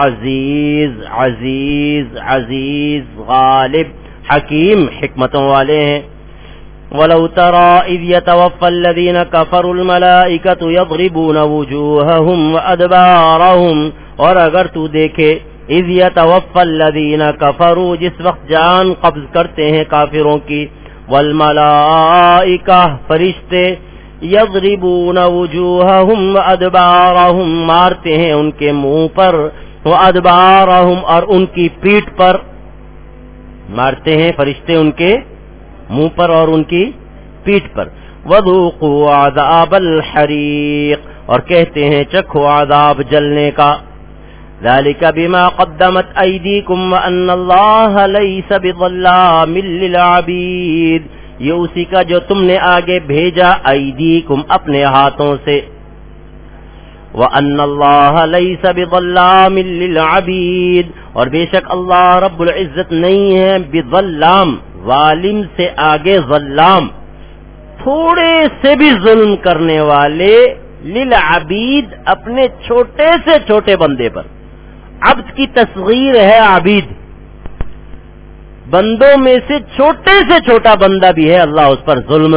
S1: عزیز غالب حکیم حکمتوں والے ہیں. وَلَوْ تَرَى إِذْ يَتَوَفَّى الَّذِينَ كَفَرُوا الْمَلَائِكَةُ يَضْرِبُونَ وُجُوهَهُمْ وَأَدْبَارَهُمْ، اور اگر تو دیکھے اذ یتوفی الذین کفروا، جس وقت جان قبض کرتے ہیں کافروں کی، والملائکہ فرشتے، یضربون وجوہہم وادبارہم مارتے ہیں ان کے منہ پر، وادبارہم اور ان کی پیٹھ پر، مارتے ہیں فرشتے ان کے منہ پر اور ان کی پیٹھ پر. وذوقوا عذاب الحریق، اور کہتے ہیں چکھو عذاب جلنے کا. ذالک بما قدمت ایدیکم وان اللہ لیس بظلام للعبید، یہ اسی کا جو تم نے آگے بھیجا، ایدیکم اپنے ہاتھوں سے، وان اللہ لیس بظلام للعبید، اور بے شک اللہ رب العزت نہیں ہے بظلام، ظالم سے آگے ظلام، تھوڑے سے بھی ظلم کرنے والے، للعبید اپنے چھوٹے سے چھوٹے بندے پر. عبد کی تصغیر ہے عبید، بندوں میں سے چھوٹے سے چھوٹا بندہ بھی ہے اللہ اس پر ظلم.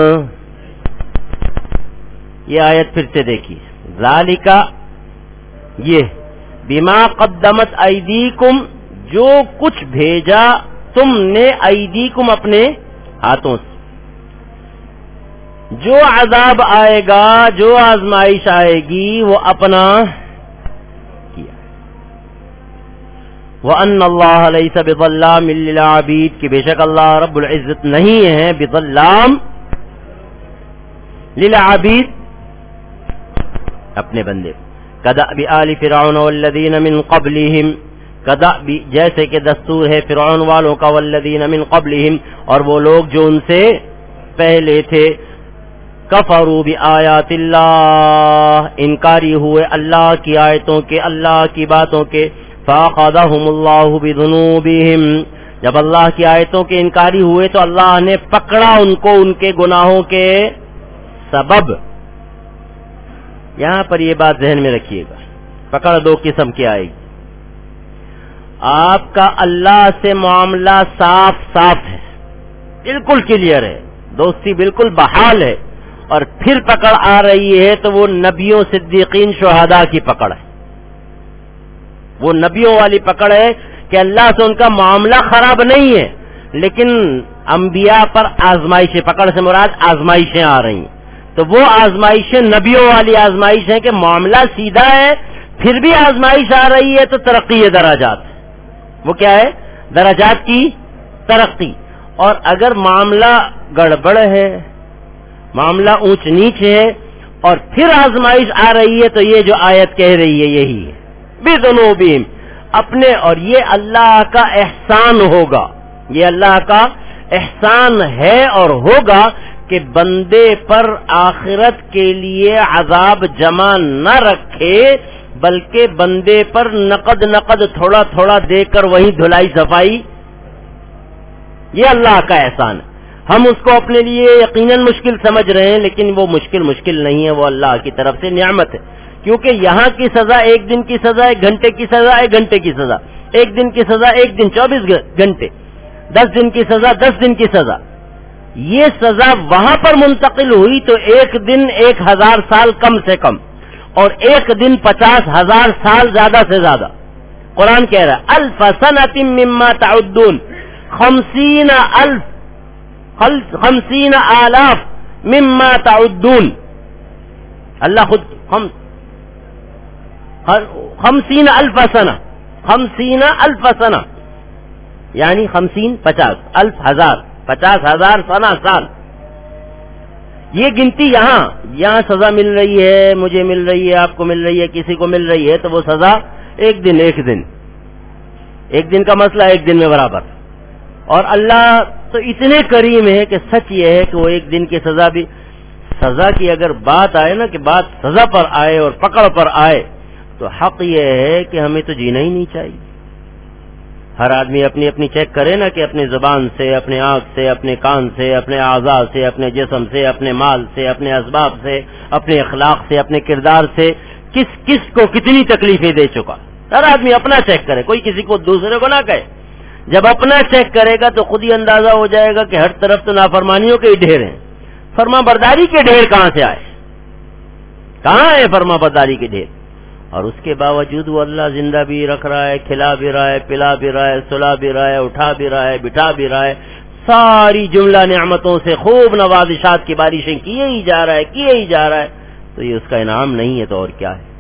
S1: یہ آیت پھر سے دیکھیے. ذالکا یہ بما قدمت ایدیکم جو کچھ بھیجا تم نے ایدیکم اپنے ہاتھوں سے. جو عذاب آئے گا جو آزمائش آئے گی وہ اپنا کیا. وَأَنَّ اللَّهَ لَيْسَ بِظَلَّامٍ لِّلْعَبِيدِ کہ بے شک اللہ رب العزت نہیں ہے بظلام للعبید اپنے بندے. كدأب آل فرعون والذین من قبلہم كدأب جیسے کہ دستور ہے فرعون والوں کا والذین من قبلہم اور وہ لوگ جو ان سے پہلے تھے. کفروا بآیات اللہ انکاری ہوئے اللہ کی آیتوں کے اللہ کی باتوں کے. فاخذہم اللہ بذنوبہم جب اللہ کی آیتوں کے انکاری ہوئے تو اللہ نے پکڑا ان کو ان کے گناہوں کے سبب. یہاں پر یہ بات ذہن میں رکھیے گا. پکڑ دو قسم کی آئے گی. آپ کا اللہ سے معاملہ صاف صاف ہے بالکل کلیئر ہے دوستی بالکل بحال ہے اور پھر پکڑ آ رہی ہے تو وہ نبیوں صدیقین شہداء کی پکڑ ہے. وہ نبیوں والی پکڑ ہے کہ اللہ سے ان کا معاملہ خراب نہیں ہے لیکن انبیاء پر آزمائشیں پکڑ سے مراد آزمائشیں آ رہی ہیں. تو وہ آزمائشیں نبیوں والی آزمائش ہیں کہ معاملہ سیدھا ہے پھر بھی آزمائش آ رہی ہے تو ترقی درجات ہے. وہ کیا ہے؟ درجات کی ترقی. اور اگر معاملہ گڑبڑ ہے معاملہ اونچ نیچ ہے اور پھر آزمائش آ رہی ہے تو یہ جو آیت کہہ رہی ہے یہی ہے بذنوبہم اپنے. اور یہ اللہ کا احسان ہوگا یہ اللہ کا احسان ہے اور ہوگا کہ بندے پر آخرت کے لیے عذاب جمع نہ رکھے بلکہ بندے پر نقد تھوڑا تھوڑا دے کر وہیں دھلائی صفائی. یہ اللہ کا احسان ہے. ہم اس کو اپنے لیے یقیناً مشکل سمجھ رہے ہیں لیکن وہ مشکل نہیں ہے وہ اللہ کی طرف سے نعمت ہے. کیونکہ یہاں کی سزا ایک دن کی سزا ایک گھنٹے کی سزا ایک گھنٹے کی سزا ایک دن کی سزا ایک دن 24 گھنٹے 10 دن کی سزا 10 دن کی سزا. یہ سزا وہاں پر منتقل ہوئی تو ایک دن 1000 سال کم سے کم اور ایک دن 50,000 سال زیادہ سے زیادہ. قرآن کہہ رہا ہے الف سنۃ مما تعدون 50,000 مما تعدون. اللہ خود 50,000 سنہ 50,000 سنہ یعنی 50 50 الف ہزار 50,000 سنہ سال. یہ گنتی یہاں سزا مل رہی ہے مجھے مل رہی ہے آپ کو مل رہی ہے کسی کو مل رہی ہے تو وہ سزا ایک دن کا مسئلہ ایک دن میں برابر. اور اللہ تو اتنے کریم ہے کہ سچ یہ ہے کہ وہ ایک دن کی سزا بھی سزا کی اگر بات آئے نا کہ بات سزا پر آئے اور پکڑ پر آئے تو حق یہ ہے کہ ہمیں تو جینا ہی نہیں چاہیے. ہر آدمی اپنی چیک کرے نا کہ اپنی زبان سے اپنے آنکھ سے اپنے کان سے اپنے اعضاء سے اپنے جسم سے اپنے مال سے اپنے اسباب سے اپنے اخلاق سے اپنے کردار سے کس کو کتنی تکلیفیں دے چکا. ہر آدمی اپنا چیک کرے کوئی کسی کو دوسرے کو نہ کہے. جب اپنا چیک کرے گا تو خود ہی اندازہ ہو جائے گا کہ ہر طرف تو نافرمانیوں کے ہی ڈھیر ہیں. فرما برداری کے ڈھیر کہاں سے آئے کہاں ہے فرما برداری کے ڈھیر. اور اس کے باوجود وہ اللہ زندہ بھی رکھ رہا ہے کھلا بھی رہا ہے پلا بھی رہا ہے سلا بھی رہا ہے اٹھا بھی رہا ہے بٹھا بھی رہا ہے. ساری جملہ نعمتوں سے خوب نوازشات کی بارشیں کیے ہی جا رہا ہے تو یہ اس کا انعام نہیں ہے تو اور کیا ہے.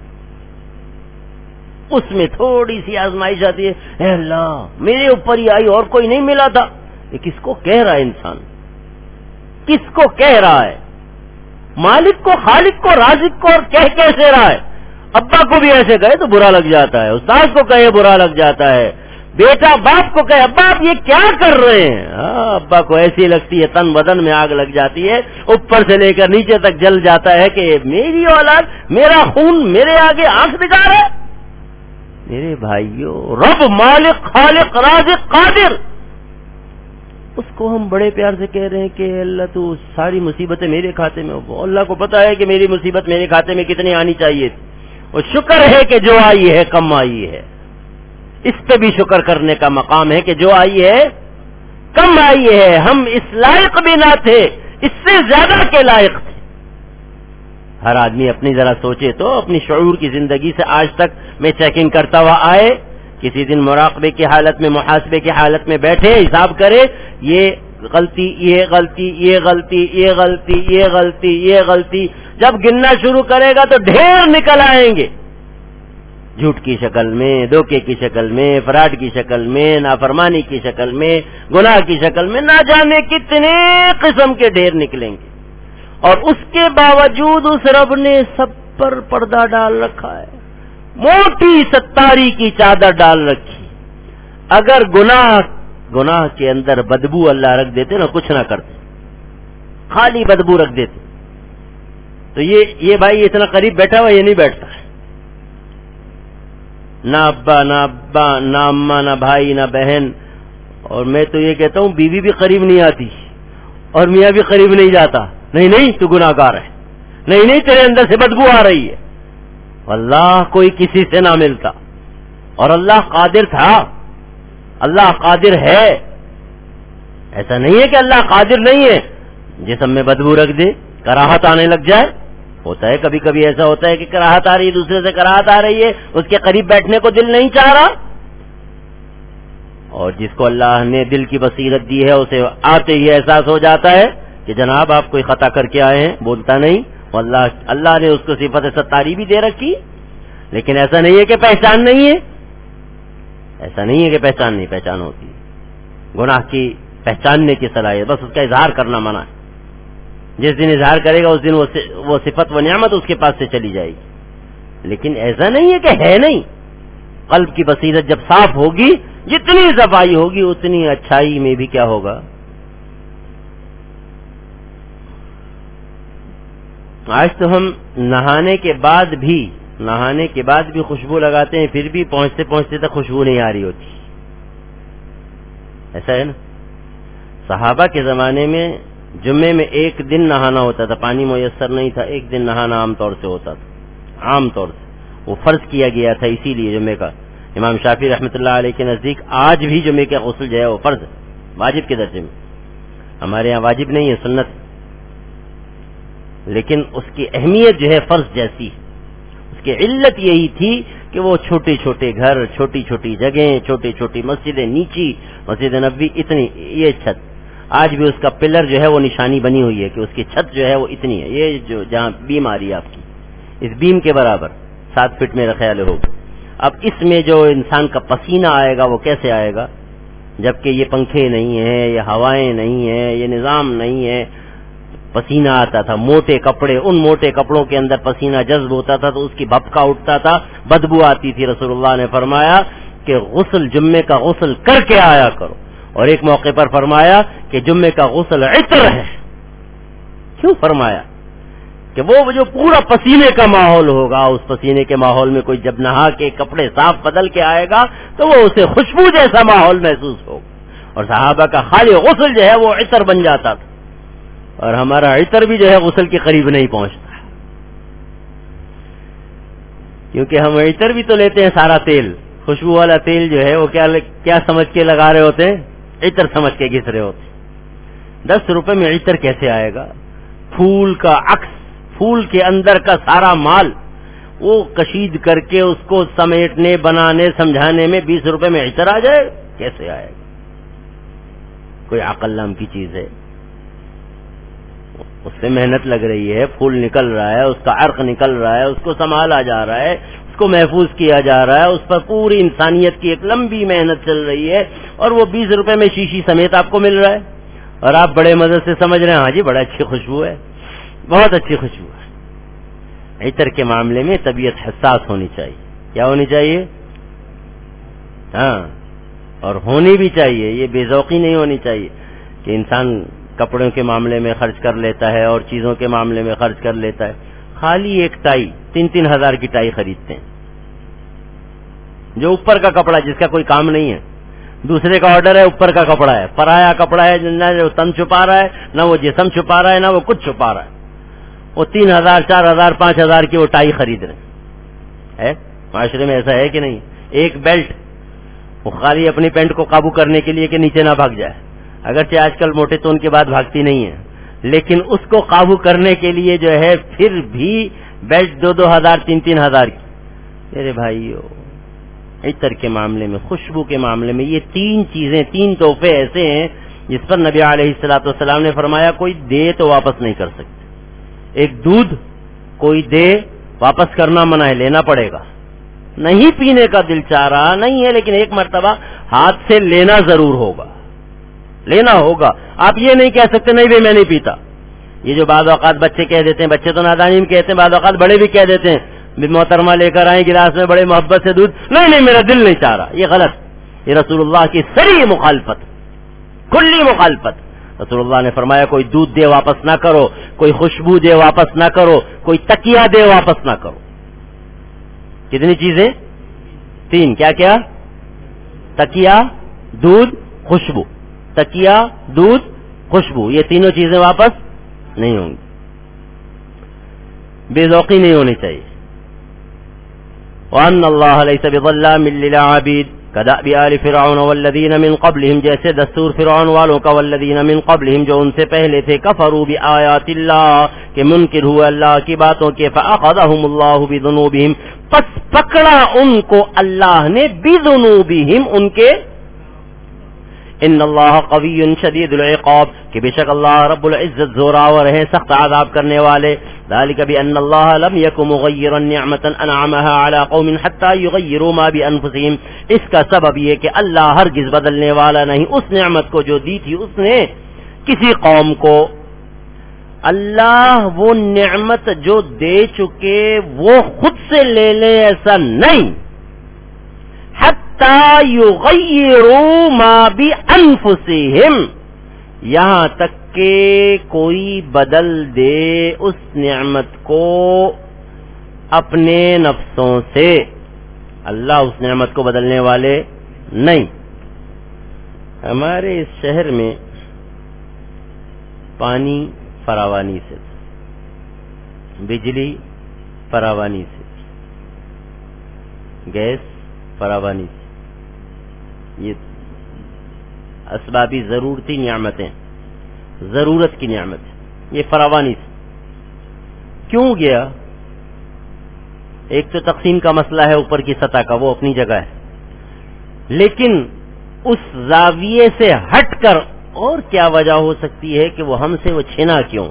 S1: اس میں تھوڑی سی آزمائش آتی ہے اے اللہ میرے اوپر ہی آئی اور کوئی نہیں ملا تھا. یہ کس کو کہہ رہا ہے انسان کس کو کہہ رہا ہے؟ مالک کو خالق کو رازق کو. اور کہہ کیسے رہا ہے؟ ابا کو بھی ایسے کہے تو برا لگ جاتا ہے استاد کو کہے برا لگ جاتا ہے بیٹا باپ کو کہے ابا آپ یہ کیا کر رہے ہیں. ابا کو ایسی لگتی ہے تن بدن میں آگ لگ جاتی ہے اوپر سے لے کر نیچے تک جل جاتا ہے کہ میری اولاد میرا خون میرے آگے آنکھ دکھا رہا ہے. میرے بھائیو رب مالک خالق رازق قادر اس کو ہم بڑے پیار سے کہہ رہے ہیں کہ اللہ تو ساری مصیبتیں میرے کھاتے میں. اللہ کو پتا ہے کہ میری مصیبت میرے کھاتے میں کتنی آنی چاہیے تھی. اور شکر ہے کہ جو آئی ہے کم آئی ہے. اس پہ بھی شکر کرنے کا مقام ہے کہ جو آئی ہے کم آئی ہے، ہم اس لائق بھی نہ تھے، اس سے زیادہ کے لائق تھے۔ ہر آدمی اپنی ذرا سوچے تو، اپنی شعور کی زندگی سے آج تک میں چیکنگ کرتا ہوا آئے، کسی دن مراقبے کی حالت میں، محاسبے کی حالت میں بیٹھے، حساب کرے، یہ غلطی، یہ غلطی، یہ غلطی، یہ غلطی، یہ غلطی، یہ غلطی، جب گننا شروع کرے گا تو ڈھیر نکل آئیں گے، جھوٹ کی شکل میں، دھوکے کی شکل میں، فراڈ کی شکل میں، نافرمانی کی شکل میں، گناہ کی شکل میں، نہ جانے کتنے قسم کے ڈھیر نکلیں گے۔ اور اس کے باوجود اس رب نے سب پر پردہ ڈال رکھا ہے، موٹی ستاری کی چادر ڈال رکھی۔ اگر گناہ کے اندر بدبو اللہ رکھ دیتے نا، کچھ نہ کرتے، خالی بدبو رکھ دیتے، تو یہ بھائی اتنا قریب بیٹھا ہوا، یہ نہیں بیٹھتا ہے، نہ ابا نہ اماں، نہ بھائی، نہ بہن، اور میں تو یہ کہتا ہوں بیوی بھی قریب نہیں آتی اور میاں بھی قریب نہیں جاتا، نہیں تو گناہگار ہے، نہیں تیرے اندر سے بدبو آ رہی ہے۔ واللہ کوئی کسی سے نہ ملتا، اور اللہ قادر تھا، اللہ قادر ہے، ایسا نہیں ہے کہ اللہ قادر نہیں ہے، جسم میں بدبو رکھ دے، کراہت آنے لگ جائے، ہوتا ہے کبھی کبھی ایسا ہوتا ہے کہ کراہت آ رہی ہے، دوسرے سے کراہت آ رہی ہے، اس کے قریب بیٹھنے کو دل نہیں چاہ رہا، اور جس کو اللہ نے دل کی بصیرت دی ہے اسے آتے ہی احساس ہو جاتا ہے کہ جناب آپ کوئی خطا کر کے آئے ہیں، بولتا نہیں، اللہ نے اس کو صفت ستاری بھی دے رکھی، لیکن ایسا نہیں ہے کہ پہچان نہیں ہے، ایسا نہیں ہے کہ پہچان نہیں، پہچان ہوتی ہے، گناہ کی پہچاننے کی صلاحیت، بس اس کا اظہار کرنا منع ہے، جس دن اظہار کرے گا اس دن وہ صفت و نعمت اس کے پاس سے چلی جائے گی، لیکن ایسا نہیں ہے کہ ہے نہیں، قلب کی بصیرت جب صاف ہوگی، جتنی صفائی ہوگی اتنی اچھائی میں بھی کیا ہوگا۔ آج تو ہم نہانے کے بعد بھی خوشبو لگاتے ہیں، پھر بھی پہنچتے پہنچتے تک خوشبو نہیں آ رہی ہوتی، ایسا ہے نا۔ صحابہ کے زمانے میں جمعے میں ایک دن نہانا ہوتا تھا، پانی میسر نہیں تھا، ایک دن نہانا عام طور سے ہوتا تھا، عام طور سے وہ فرض کیا گیا تھا، اسی لیے جمعے کا امام شافعی رحمۃ اللہ علیہ کے نزدیک آج بھی جمعے کا غسل جو ہے وہ فرض ہے، واجب کے درجے میں، ہمارے یہاں واجب نہیں ہے، سنت، لیکن اس کی اہمیت جو ہے فرض جیسی، اس کی علت یہی تھی کہ وہ چھوٹے چھوٹے گھر، چھوٹی چھوٹی جگہیں، چھوٹی چھوٹی مسجدیں، نیچی مسجد نبوی اتنی، یہ چھت آج بھی اس کا پلر جو ہے وہ نشانی بنی ہوئی ہے کہ اس کی چھت جو ہے وہ اتنی ہے، یہ جو جہاں بیم آ رہی ہے آپ کی، اس بیم کے برابر 7 فٹ میرا خیال ہوگا۔ اب اس میں جو انسان کا پسینہ آئے گا وہ کیسے آئے گا، جبکہ یہ پنکھے نہیں ہیں، یہ ہوائیں نہیں ہیں، یہ نظام نہیں ہے، پسینہ آتا تھا، موٹے کپڑے، ان موٹے کپڑوں کے اندر پسینہ جذب ہوتا تھا تو اس کی بھپکا اٹھتا تھا، بدبو آتی تھی۔ رسول اللہ نے فرمایا کہ غسل جمعے کا غسل کر کے آیا کرو، اور ایک موقع پر فرمایا کہ جمعے کا غسل عطر ہے۔ کیوں فرمایا؟ کہ وہ جو پورا پسینے کا ماحول ہوگا، اس پسینے کے ماحول میں کوئی جب نہا کے کپڑے صاف بدل کے آئے گا تو وہ اسے خوشبو جیسا ماحول محسوس ہوگا، اور صحابہ کا خالی غسل جو ہے وہ عطر بن جاتا تھا، اور ہمارا عطر بھی جو ہے غسل کے قریب نہیں پہنچتا، کیونکہ ہم عطر بھی تو لیتے ہیں سارا تیل، خوشبو والا تیل جو ہے وہ کیا سمجھ کے لگا رہے ہوتے ہیں، عطر سمجھ کے گھس رہے ہوتے ہیں۔ 10 روپے میں عطر کیسے آئے گا؟ پھول کا عکس، پھول کے اندر کا سارا مال وہ کشید کر کے اس کو سمیٹنے، بنانے، سمجھانے میں 20 روپے میں عطر آ جائے، کیسے آئے گا؟ کوئی عقل نام کی چیز ہے؟ اس سے محنت لگ رہی ہے، پھول نکل رہا ہے، اس کا عرق نکل رہا ہے، اس کو سنبھالا جا رہا ہے، اس کو محفوظ کیا جا رہا ہے، اس پر پوری انسانیت کی ایک لمبی محنت چل رہی ہے، اور وہ 20 روپے میں شیشی سمیت آپ کو مل رہا ہے، اور آپ بڑے مزے سے سمجھ رہے ہیں ہاں جی بڑا اچھی خوشبو ہے، بہت اچھی خوشبو ہے۔ عطر کے معاملے میں طبیعت حساس ہونی چاہیے، کیا ہونی چاہیے؟ ہاں، اور ہونی بھی چاہیے، یہ بے ذوقی نہیں ہونی چاہیے کہ انسان کپڑوں کے معاملے میں خرچ کر لیتا ہے اور چیزوں کے معاملے میں خرچ کر لیتا ہے، خالی ایک ٹائی 3-3 ہزار کی ٹائی خریدتے ہیں، جو اوپر کا کپڑا جس کا کوئی کام نہیں ہے، دوسرے کا آرڈر ہے، اوپر کا کپڑا ہے، پرایا کپڑا ہے، نہ وہ تن چھپا رہا ہے، نہ وہ جسم چھپا رہا ہے، نہ وہ کچھ چھپا رہا ہے، وہ 3000 4000 5000 کی وہ ٹائی خرید رہے ہیں۔ معاشرے میں ایسا ہے کہ نہیں؟ ایک بیلٹ وہ خالی اپنی پینٹ کو قابو کرنے کے لیے کہ نیچے نہ بھاگ جائے، اگرچہ آج کل موٹے تون کے بعد بھاگتی نہیں ہے، لیکن اس کو قابو کرنے کے لیے جو ہے پھر بھی بیلٹ 2,000 3,000 کی. میرے بھائیو، عطر کے معاملے میں، خوشبو کے معاملے میں، یہ 3 چیزیں، 3 تحفے ایسے ہیں جس پر نبی علیہ الصلوۃ والسلام نے فرمایا کوئی دے تو واپس نہیں کر سکتے. ایک دودھ کوئی دے واپس کرنا منع ہے، لینا پڑے گا. نہیں پینے کا دل چاہ رہا نہیں ہے، لیکن ایک مرتبہ ہاتھ سے لینا ضرور ہوگا، لینا ہوگا. آپ یہ نہیں کہہ سکتے نہیں بھائی میں نہیں پیتا. یہ جو بعض اوقات بچے کہہ دیتے ہیں، بچے تو نادانی میں کہتے ہیں، بعض اوقات بڑے بھی کہہ دیتے ہیں، محترمہ لے کر آئیں گلاس میں بڑے محبت سے دودھ، نہیں میرا دل نہیں چاہ رہا. یہ غلط، یہ رسول اللہ کی صریح مخالفت، کلی مخالفت. رسول اللہ نے فرمایا کوئی دودھ دے واپس نہ کرو، کوئی خوشبو دے واپس نہ کرو، کوئی تکیہ دے واپس نہ کرو. کتنی چیزیں؟ 3. کیا کیا؟ تکیہ، دودھ، خوشبو. تکیہ، دودھ، خوشبو، یہ تینوں چیزیں واپس نہیں ہوں گی. بے ذوقی نہیں ہونی چاہیے. وَأَنَّ اللَّهَ لَيْسَ بِظَلَّامٍ لِّلْعَبِيدِ كَدَأْبِ آلِ فِرْعَوْنَ وَالَّذِينَ مِن قَبْلِهِمْ، جیسے دستور فرعون والوں کا، والذین من قبلہم جو ان سے پہلے تھے، کفروا بآیات اللہ کہ منکر ہوئے اللہ کی باتوں کے، فأخذہم اللہ بذنوبہم پس پکڑا ان کو اللہ نے، بذنوبہم ان کے. ان اللہ قوی شدید العقاب کہ بے شک اللہ رب العزت زوراور ہے، سخت عذاب کرنے والے. ذلك بأن الله لم يكن مغيرا نعمة انعمها على قوم حتى يغيروا ما بانفسهم. اس کا سبب یہ کہ اللہ ہرگز بدلنے والا نہیں اس نعمت کو جو دی تھی اس نے کسی قوم کو. اللہ وہ نعمت جو دے چکے وہ خود سے لے لے ایسا نہیں. حتی یغیروا ما بانفسهم، یہاں تک کہ کوئی بدل دے اس نعمت کو اپنے نفسوں سے. اللہ اس نعمت کو بدلنے والے نہیں. ہمارے اس شہر میں پانی فراوانی سے، بجلی فراوانی سے، گیس فراوانی سے، یہ اسبابی ضرورتی نعمتیں، ضرورت کی نعمت، یہ فراوانی سے. کیوں گیا؟ ایک تو تقسیم کا مسئلہ ہے اوپر کی سطح کا، وہ اپنی جگہ ہے، لیکن اس زاویے سے ہٹ کر اور کیا وجہ ہو سکتی ہے کہ وہ ہم سے وہ چھنا کیوں؟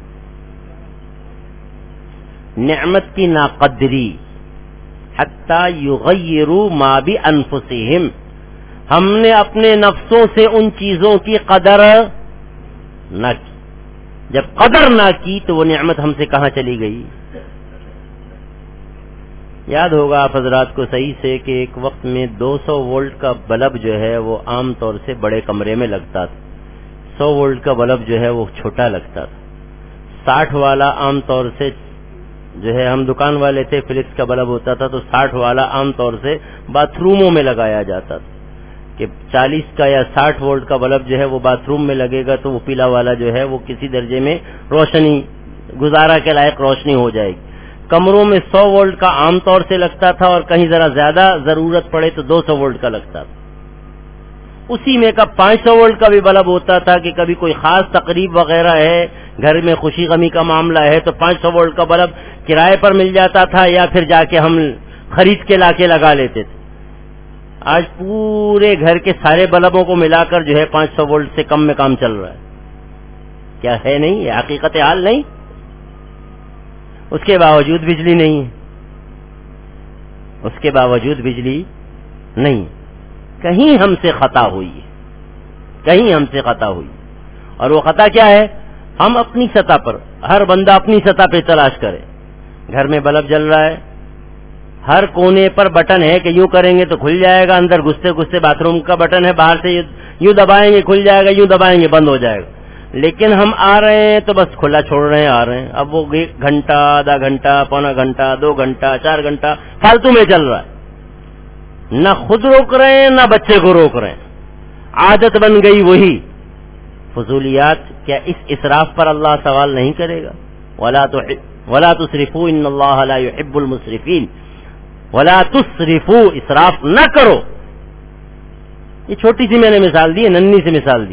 S1: نعمت کی ناقدری. حتی یغیروا ما بانفسہم، ہم نے اپنے نفسوں سے ان چیزوں کی قدر نہ کی. جب قدر نہ کی تو وہ نعمت ہم سے کہاں چلی گئی؟ یاد ہوگا آپ حضرات کو صحیح سے کہ ایک وقت میں 200 وولٹ کا بلب جو ہے وہ عام طور سے بڑے کمرے میں لگتا تھا، 100 وولٹ کا بلب جو ہے وہ چھوٹا لگتا تھا. 60 والا عام طور سے جو ہے، ہم دکان والے تھے، فلپس کا بلب ہوتا تھا تو 60 والا عام طور سے باتھ روموں میں لگایا جاتا تھا کہ 40 کا یا 60 وولٹ کا بلب جو ہے وہ باتھ روم میں لگے گا تو وہ پیلا والا جو ہے وہ کسی درجے میں روشنی، گزارا کے لائق روشنی ہو جائے گی. کمروں میں 100 وولٹ کا عام طور سے لگتا تھا اور کہیں ذرا زیادہ ضرورت پڑے تو 200 وولٹ کا لگتا تھا. اسی میں کا 500 وولٹ کا بھی بلب ہوتا تھا کہ کبھی کوئی خاص تقریب وغیرہ ہے، گھر میں خوشی غمی کا معاملہ ہے تو 500 وولٹ کا بلب کرائے پر مل جاتا تھا یا پھر جا کے ہم خرید کے لا کے لگا لیتے تھے. آج پورے گھر کے سارے بلبوں کو ملا کر جو ہے 500 وولٹ سے کم میں کام چل رہا ہے. کیا ہے نہیں؟ یہ حقیقت حال نہیں. اس کے باوجود بجلی نہیں ہے، اس کے باوجود بجلی نہیں. کہیں ہم سے خطا ہوئی ہے، کہیں ہم سے خطا ہوئی. اور وہ خطا کیا ہے؟ ہم اپنی سطح پر، ہر بندہ اپنی سطح پہ تلاش کرے. گھر میں بلب جل رہا ہے، ہر کونے پر بٹن ہے کہ یوں کریں گے تو کھل جائے گا، اندر گھستے گھستے باتھ روم کا بٹن ہے، باہر سے یوں دبائیں گے کھل جائے گا، یوں دبائیں گے بند ہو جائے گا. لیکن ہم آ رہے ہیں تو بس کھلا چھوڑ رہے ہیں، آ رہے ہیں. اب وہ 1 گھنٹہ، آدھا گھنٹہ، پونا گھنٹہ، 2 گھنٹہ، 4 گھنٹہ فالتو میں چل رہا ہے. نہ خود روک رہے ہیں نہ بچے کو روک رہے ہیں. عادت بن گئی وہی فضولیات. کیا اس اسراف پر اللہ سوال نہیں کرے گا؟ ولا تسرفوا ان اللہ لا يحب المسرفین. ولا تسرفوا، اسراف نہ کرو. یہ چھوٹی سی میں نے مثال دی ہے، ننھی سی مثال دی.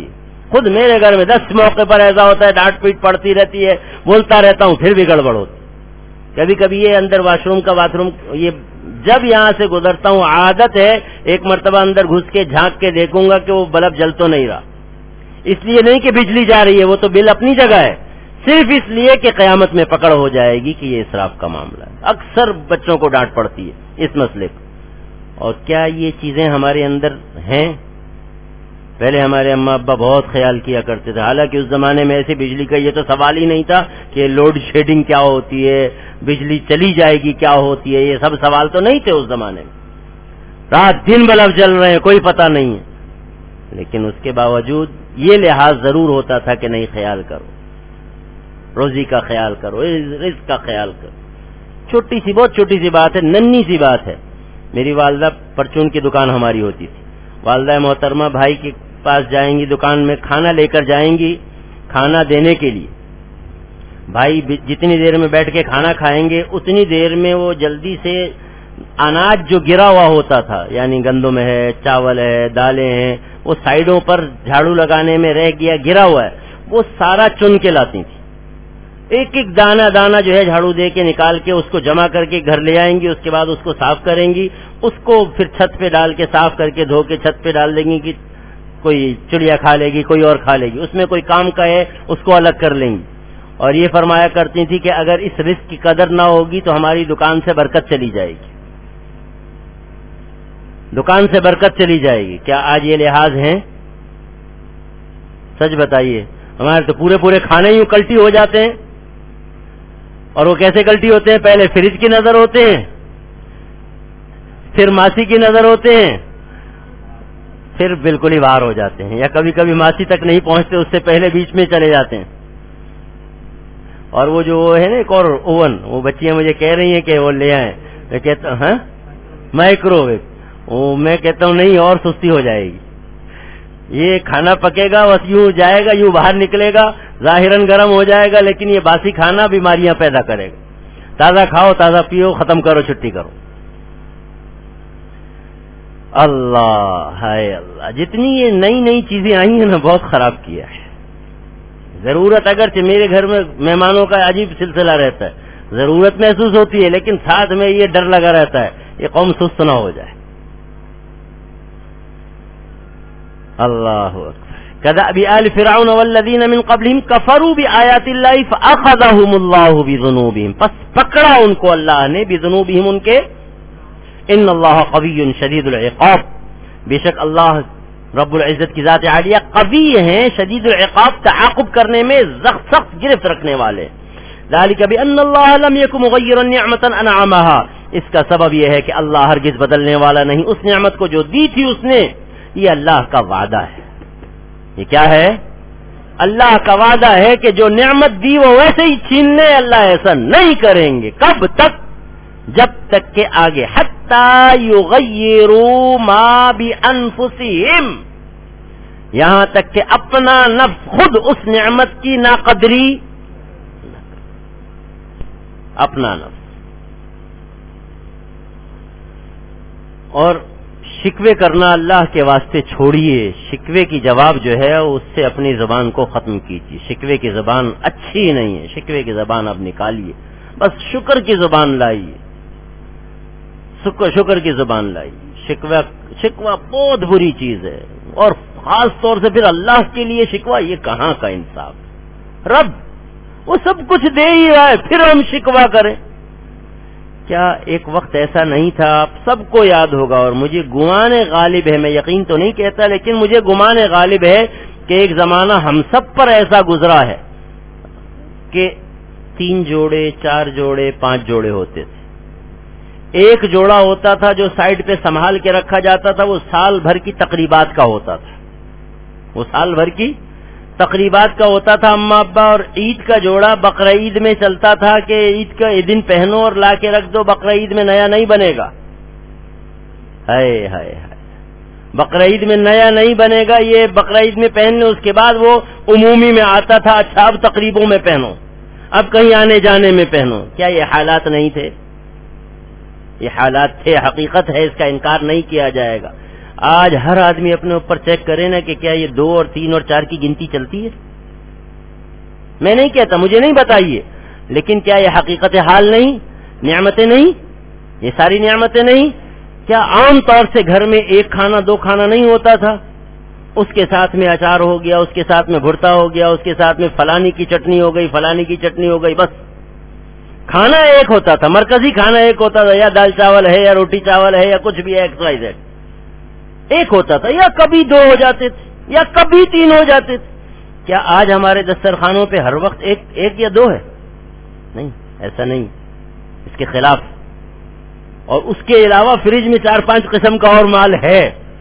S1: خود میرے گھر میں 10 موقع پر ایسا ہوتا ہے، ڈانٹ پیٹ پڑتی رہتی ہے، بولتا رہتا ہوں، پھر بھی گڑبڑ ہوتی. کبھی کبھی یہ اندر واش روم کا باتھ روم، یہ جب یہاں سے گزرتا ہوں عادت ہے ایک مرتبہ اندر گھس کے جھانک کے دیکھوں گا کہ وہ بلب جل تو نہیں رہا. اس لیے نہیں کہ بجلی جا رہی ہے، وہ تو بل اپنی جگہ ہے، صرف اس لیے کہ قیامت میں پکڑ ہو جائے گی کہ یہ اسراف کا معاملہ ہے. اکثر بچوں کو ڈانٹ پڑتی ہے اس مسئلے کو. اور کیا یہ چیزیں ہمارے اندر ہیں؟ پہلے ہمارے اماں ابا بہت خیال کیا کرتے تھے، حالانکہ اس زمانے میں ایسے بجلی کا یہ تو سوال ہی نہیں تھا کہ لوڈ شیڈنگ کیا ہوتی ہے، بجلی چلی جائے گی کیا ہوتی ہے، یہ سب سوال تو نہیں تھے اس زمانے میں. رات دن بلب جل رہے ہیں، کوئی پتہ نہیں ہے. لیکن اس کے باوجود یہ لحاظ ضرور ہوتا تھا کہ نہیں، خیال کرو، روزی کا خیال کرو، رزق کا خیال کرو. چھوٹی سی، بہت چھوٹی سی بات ہے، ننھی سی بات ہے. میری والدہ پرچون کی دکان ہماری ہوتی تھی. والدہ محترمہ بھائی کے پاس جائیں گی، دکان میں کھانا لے کر جائیں گی، کھانا دینے کے لیے. بھائی جتنی دیر میں بیٹھ کے کھانا کھائیں گے اتنی دیر میں وہ جلدی سے اناج جو گرا ہوا ہوتا تھا، یعنی گندم ہے، چاول ہے، دالیں ہیں، وہ سائیڈوں پر جھاڑو لگانے میں رہ گیا، گرا ہوا ہے، وہ سارا چن کے لاتی تھی. ایک ایک دانہ دانہ جو ہے جھاڑو دے کے نکال کے اس کو جمع کر کے گھر لے آئیں گی. اس کے بعد اس کو صاف کریں گی، اس کو پھر چھت پہ ڈال کے صاف کر کے دھو کے چھت پہ ڈال دیں گی کہ کوئی چڑیا کھا لے گی، کوئی اور کھا لے گی. اس میں کوئی کام کا ہے اس کو الگ کر لیں گی. اور یہ فرمایا کرتی تھی کہ اگر اس رزق کی قدر نہ ہوگی تو ہماری دکان سے برکت چلی جائے گی، دکان سے برکت چلی جائے گی. کیا آج یہ لحاظ ہیں؟ سچ بتائیے. ہمارے تو پورے پورے کھانے ہی کلٹی ہو جاتے ہیں. اور وہ کیسے کلٹی ہوتے ہیں؟ پہلے فریج کی نظر ہوتے ہیں، پھر ماسی کی نظر ہوتے ہیں، پھر بالکل ہی باہر ہو جاتے ہیں، یا کبھی کبھی ماسی تک نہیں پہنچتے، اس سے پہلے بیچ میں چلے جاتے ہیں. اور وہ جو ہے نا ایک اور اوون، وہ بچیاں مجھے کہہ رہی ہیں کہ وہ لے آئیں. میں کہتا ہوں ہاں مائکرو ویو، میں کہتا ہوں نہیں، اور سستی ہو جائے گی. یہ کھانا پکے گا بس یوں جائے گا، یوں باہر نکلے گا، ظاہراً گرم ہو جائے گا، لیکن یہ باسی کھانا بیماریاں پیدا کرے گا. تازہ کھاؤ، تازہ پیو، ختم کرو، چھٹی کرو. اللہ ہے اللہ، جتنی یہ نئی نئی چیزیں آئی ہیں نا بہت خراب کیا ہے. ضرورت اگرچہ میرے گھر میں مہمانوں کا عجیب سلسلہ رہتا ہے، ضرورت محسوس ہوتی ہے، لیکن ساتھ میں یہ ڈر لگا رہتا ہے یہ قوم سست نہ ہو جائے. اللہ اکبر. کذاب آل فرعون والذین من قبلہم کفروا بآیات اللہ فاخذہم اللہ بذنوبہم، پس پکڑا ان کو اللہ نے، بذنوبہم ان کے. ان اللہ قوی شدید العقاب، بے شک اللہ رب العزت کی ذات عالیہ قوی ہیں، شدید العقاب، تعاقب کرنے میں سخت گرفت رکھنے والے. ذالک بان اللہ لم یکن مغیرا نعمتا انعمها، اس کا سبب یہ ہے کہ اللہ ہرگز بدلنے والا نہیں اس نعمت کو جو دی تھی اس نے. یہ اللہ کا وعدہ ہے. یہ کیا ہے؟ اللہ کا وعدہ ہے کہ جو نعمت دی وہ ویسے ہی چھین لے، اللہ ایسا نہیں کریں گے. کب تک؟ جب تک کہ آگے حتی یغیروا ما بانفسہم، یہاں تک کہ اپنا نفس خود اس نعمت کی ناقدری، اپنا نفس. اور شکوے کرنا اللہ کے واسطے چھوڑیے. شکوے کی جواب جو ہے اس سے اپنی زبان کو ختم کیجیے. شکوے کی زبان اچھی نہیں ہے، شکوے کی زبان اب نکالیے. بس شکر کی زبان لائیے، شکر کی زبان لائیے. شکوہ بہت بری چیز ہے، اور خاص طور سے پھر اللہ کے لیے شکوہ، یہ کہاں کا انصاف. رب وہ سب کچھ دے ہی رہا ہے، پھر ہم شکوہ کریں. کیا ایک وقت ایسا نہیں تھا، آپ سب کو یاد ہوگا، اور مجھے گمان غالب ہے، میں یقین تو نہیں کہتا لیکن مجھے گمان غالب ہے کہ ایک زمانہ ہم سب پر ایسا گزرا ہے کہ 3 جوڑے 4 جوڑے 5 جوڑے ہوتے تھے. ایک جوڑا ہوتا تھا جو سائڈ پہ سنبھال کے رکھا جاتا تھا، وہ سال بھر کی تقریبات کا ہوتا تھا، وہ سال بھر کی تقریبات کا ہوتا تھا. اماں ابا اور عید کا جوڑا بقرہ عید میں چلتا تھا کہ عید کا دن پہنو اور لا کے رکھ دو، بقرہ عید میں نیا نہیں بنے گا. ہائے ہائے ہائے، بقرہ عید میں نیا نہیں بنے گا، یہ بقرہ عید میں پہن لو. اس کے بعد وہ عمومی میں آتا تھا، اچھا اب تقریبوں میں پہنو، اب کہیں آنے جانے میں پہنو. کیا یہ حالات نہیں تھے؟ یہ حالات تھے، حقیقت ہے، اس کا انکار نہیں کیا جائے گا. آج ہر آدمی اپنے اوپر چیک کرے نا کہ کیا یہ 2 اور 3 اور 4 کی گنتی چلتی ہے. میں نہیں کہتا، مجھے نہیں بتائیے، لیکن کیا یہ حقیقت حال نہیں؟ نعمتیں نہیں؟ یہ ساری نعمتیں نہیں؟ کیا عام طور سے گھر میں 1 کھانا 2 کھانا نہیں ہوتا تھا؟ اس کے ساتھ میں اچار ہو گیا، اس کے ساتھ میں بھرتا ہو گیا، اس کے ساتھ میں فلانی کی چٹنی ہو گئی، فلانی کی چٹنی ہو گئی. بس کھانا ایک ہوتا تھا، مرکزی کھانا ایک ہوتا تھا، یا دال چاول ہے یا روٹی چاول ہے یا کچھ بھی ایکس وائی زیڈ ایک ہوتا تھا، یا کبھی 2 ہو جاتے تھے یا کبھی 3 ہو جاتے تھے. کیا آج ہمارے دسترخوانوں پہ ہر وقت ایک یا 2 ہے؟ نہیں، ایسا نہیں، اس کے خلاف. اور اس کے علاوہ فریج میں 4-5 قسم کا اور مال ہے،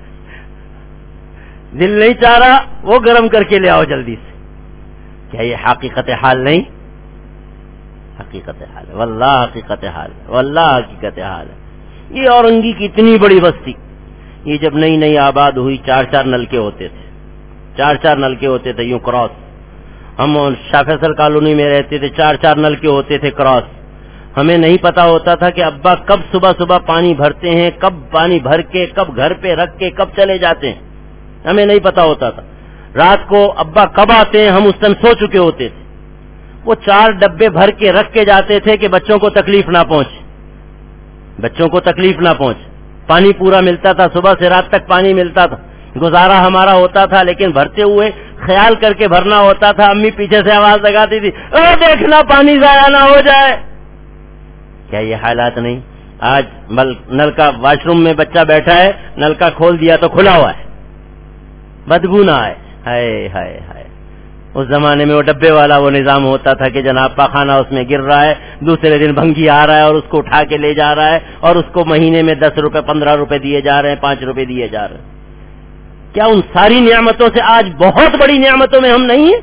S1: دل نہیں چاہ رہا وہ گرم کر کے لے آؤ جلدی سے. کیا یہ حقیقت حال نہیں؟ حقیقت حال ہے واللہ، حقیقت حال ہے واللہ، حقیقت حال ہے. یہ اورنگی کی اتنی بڑی بستی، یہ جب نئی نئی آباد ہوئی 4-4 نلکے ہوتے تھے، 4-4 نلکے ہوتے تھے یوں کراس. ہم شاہ فیصل کالونی میں رہتے تھے، 4-4 نلکے ہوتے تھے کراس. ہمیں نہیں پتا ہوتا تھا کہ ابا کب صبح صبح پانی بھرتے ہیں، کب پانی بھر کے کب گھر پہ رکھ کے کب چلے جاتے ہیں، ہمیں نہیں پتا ہوتا تھا. رات کو ابا کب آتے ہیں ہم اس ٹائم سو چکے ہوتے تھے. وہ 4 ڈبے بھر کے رکھ کے جاتے تھے کہ بچوں کو تکلیف نہ پہنچے، بچوں کو تکلیف نہ پہنچے. پانی پورا ملتا تھا، صبح سے رات تک پانی ملتا تھا، گزارا ہمارا ہوتا تھا. لیکن بھرتے ہوئے خیال کر کے بھرنا ہوتا تھا. امی پیچھے سے آواز لگاتی تھی، دیکھنا پانی ضائع نہ ہو جائے. کیا یہ حالات نہیں؟ آج نل کا واش روم میں بچہ بیٹھا ہے، نل کا کھول دیا تو کھلا ہوا ہے، بدبو نہ آئے. ہائے ہائے ہائے. اس زمانے میں وہ ڈبے والا وہ نظام ہوتا تھا کہ جناب پاخانہ اس میں گر رہا ہے، دوسرے دن بھنگی آ رہا ہے اور اس کو اٹھا کے لے جا رہا ہے، اور اس کو مہینے میں 10 روپے 15 روپے دیے جا رہے ہیں، 5 روپے دیے جا رہے ہیں. کیا ان ساری نعمتوں سے آج بہت بڑی نعمتوں میں ہم نہیں ہیں؟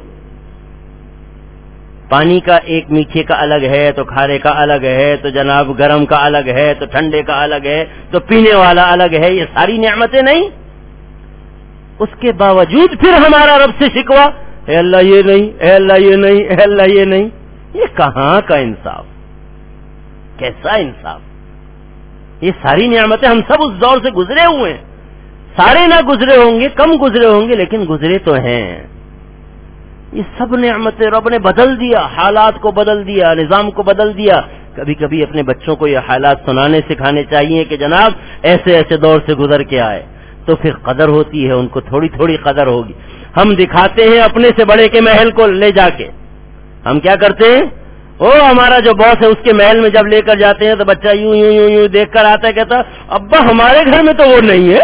S1: پانی کا ایک میٹھے کا الگ ہے تو کھارے کا الگ ہے، تو جناب گرم کا الگ ہے، تو ٹھنڈے کا الگ ہے، تو پینے والا الگ ہے. یہ ساری نعمتیں نہیں؟ اس کے باوجود پھر ہمارا رب سے شکوہ، اے اللہ یہ نہیں، اے اللہ یہ نہیں، اے اللہ یہ نہیں. یہ کہاں کا انصاف؟ کیسا انصاف؟ یہ ساری نعمتیں ہم سب اس دور سے گزرے ہوئے ہیں. سارے نہ گزرے ہوں گے، کم گزرے ہوں گے، لیکن گزرے تو ہیں. یہ سب نعمتیں رب نے بدل دیا، حالات کو بدل دیا، نظام کو بدل دیا. کبھی کبھی اپنے بچوں کو یہ حالات سنانے سکھانے چاہیے کہ جناب ایسے ایسے دور سے گزر کے آئے، تو پھر قدر ہوتی ہے، ان کو تھوڑی تھوڑی قدر ہوگی. ہم دکھاتے ہیں اپنے سے بڑے کے محل کو لے جا کے. ہم کیا کرتے ہیں؟ ہمارا جو باس ہے اس کے محل میں جب لے کر جاتے ہیں تو بچہ یوں یوں یوں یوں دیکھ کر آتا ہے، کہتا ابا ہمارے گھر میں تو وہ نہیں ہے.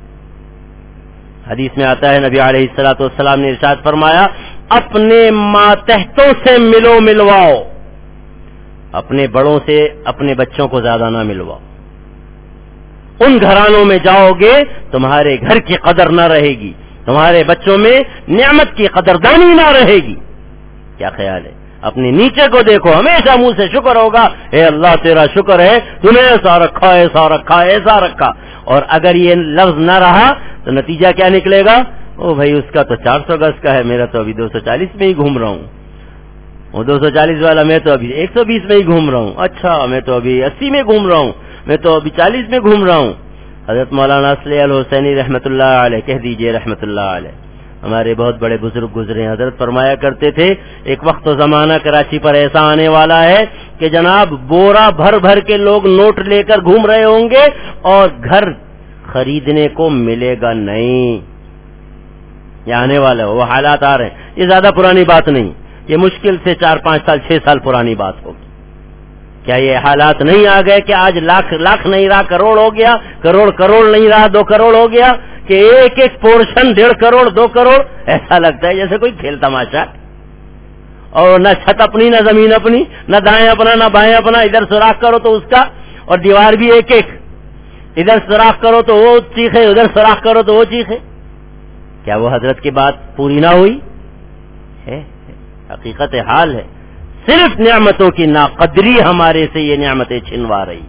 S1: حدیث میں آتا ہے نبی علیہ الصلوۃ والسلام نے ارشاد فرمایا، اپنے ماتحتوں سے ملواؤ، اپنے بڑوں سے اپنے بچوں کو زیادہ نہ ملواؤ. ان گھرانوں میں جاؤ گے تمہارے گھر کی قدر نہ رہے گی، تمہارے بچوں میں نعمت کی قدردانی نہ رہے گی. کیا خیال ہے؟ اپنے نیچے کو دیکھو، ہمیشہ منہ سے شکر ہوگا، اے اللہ تیرا شکر ہے تو نے ایسا رکھا ایسا رکھا ایسا رکھا. اور اگر یہ لفظ نہ رہا تو نتیجہ کیا نکلے گا؟ بھائی اس کا تو 400 گز کا ہے، میرا تو ابھی 240 میں ہی گھوم رہا ہوں. وہ 240 والا میں تو ابھی 120 میں ہی گھوم رہا ہوں. اچھا میں تو ابھی 80 میں گھوم رہا ہوں، میں تو ابھی 40 میں گھوم رہا ہوں. حضرت مولانا اصلی الحسینی رحمت اللہ علیہ، کہہ دیجئے رحمت اللہ علیہ، ہمارے بہت بڑے بزرگ گزرے ہیں. حضرت فرمایا کرتے تھے ایک وقت و زمانہ کراچی پر ایسا آنے والا ہے کہ جناب بورا بھر بھر کے لوگ نوٹ لے کر گھوم رہے ہوں گے اور گھر خریدنے کو ملے گا نہیں. یہ آنے والا ہے، وہ حالات آ رہے ہیں. یہ زیادہ پرانی بات نہیں، یہ مشکل سے 4-5 سال 6 سال پرانی بات ہوگی. کیا یہ حالات نہیں آ گئے کہ آج لاکھ لاکھ نہیں رہا کروڑ ہو گیا، کروڑ کروڑ نہیں رہا 2 کروڑ ہو گیا، کہ ایک ایک پورشن 1.5 کروڑ 2 کروڑ. ایسا لگتا ہے جیسے کوئی کھیل تماشا. اور نہ چھت اپنی نہ زمین اپنی، نہ دائیں اپنا نہ بائیں اپنا. ادھر سوراخ کرو تو اس کا، اور دیوار بھی ایک ایک. ادھر سوراخ کرو تو وہ چیخے، ادھر سوراخ کرو تو وہ چیخے. کیا وہ حضرت کی بات پوری نہ ہوئی ہے؟ حقیقت حال ہے. صرف نعمتوں کی ناقدری ہمارے سے یہ نعمتیں چھنوا رہی.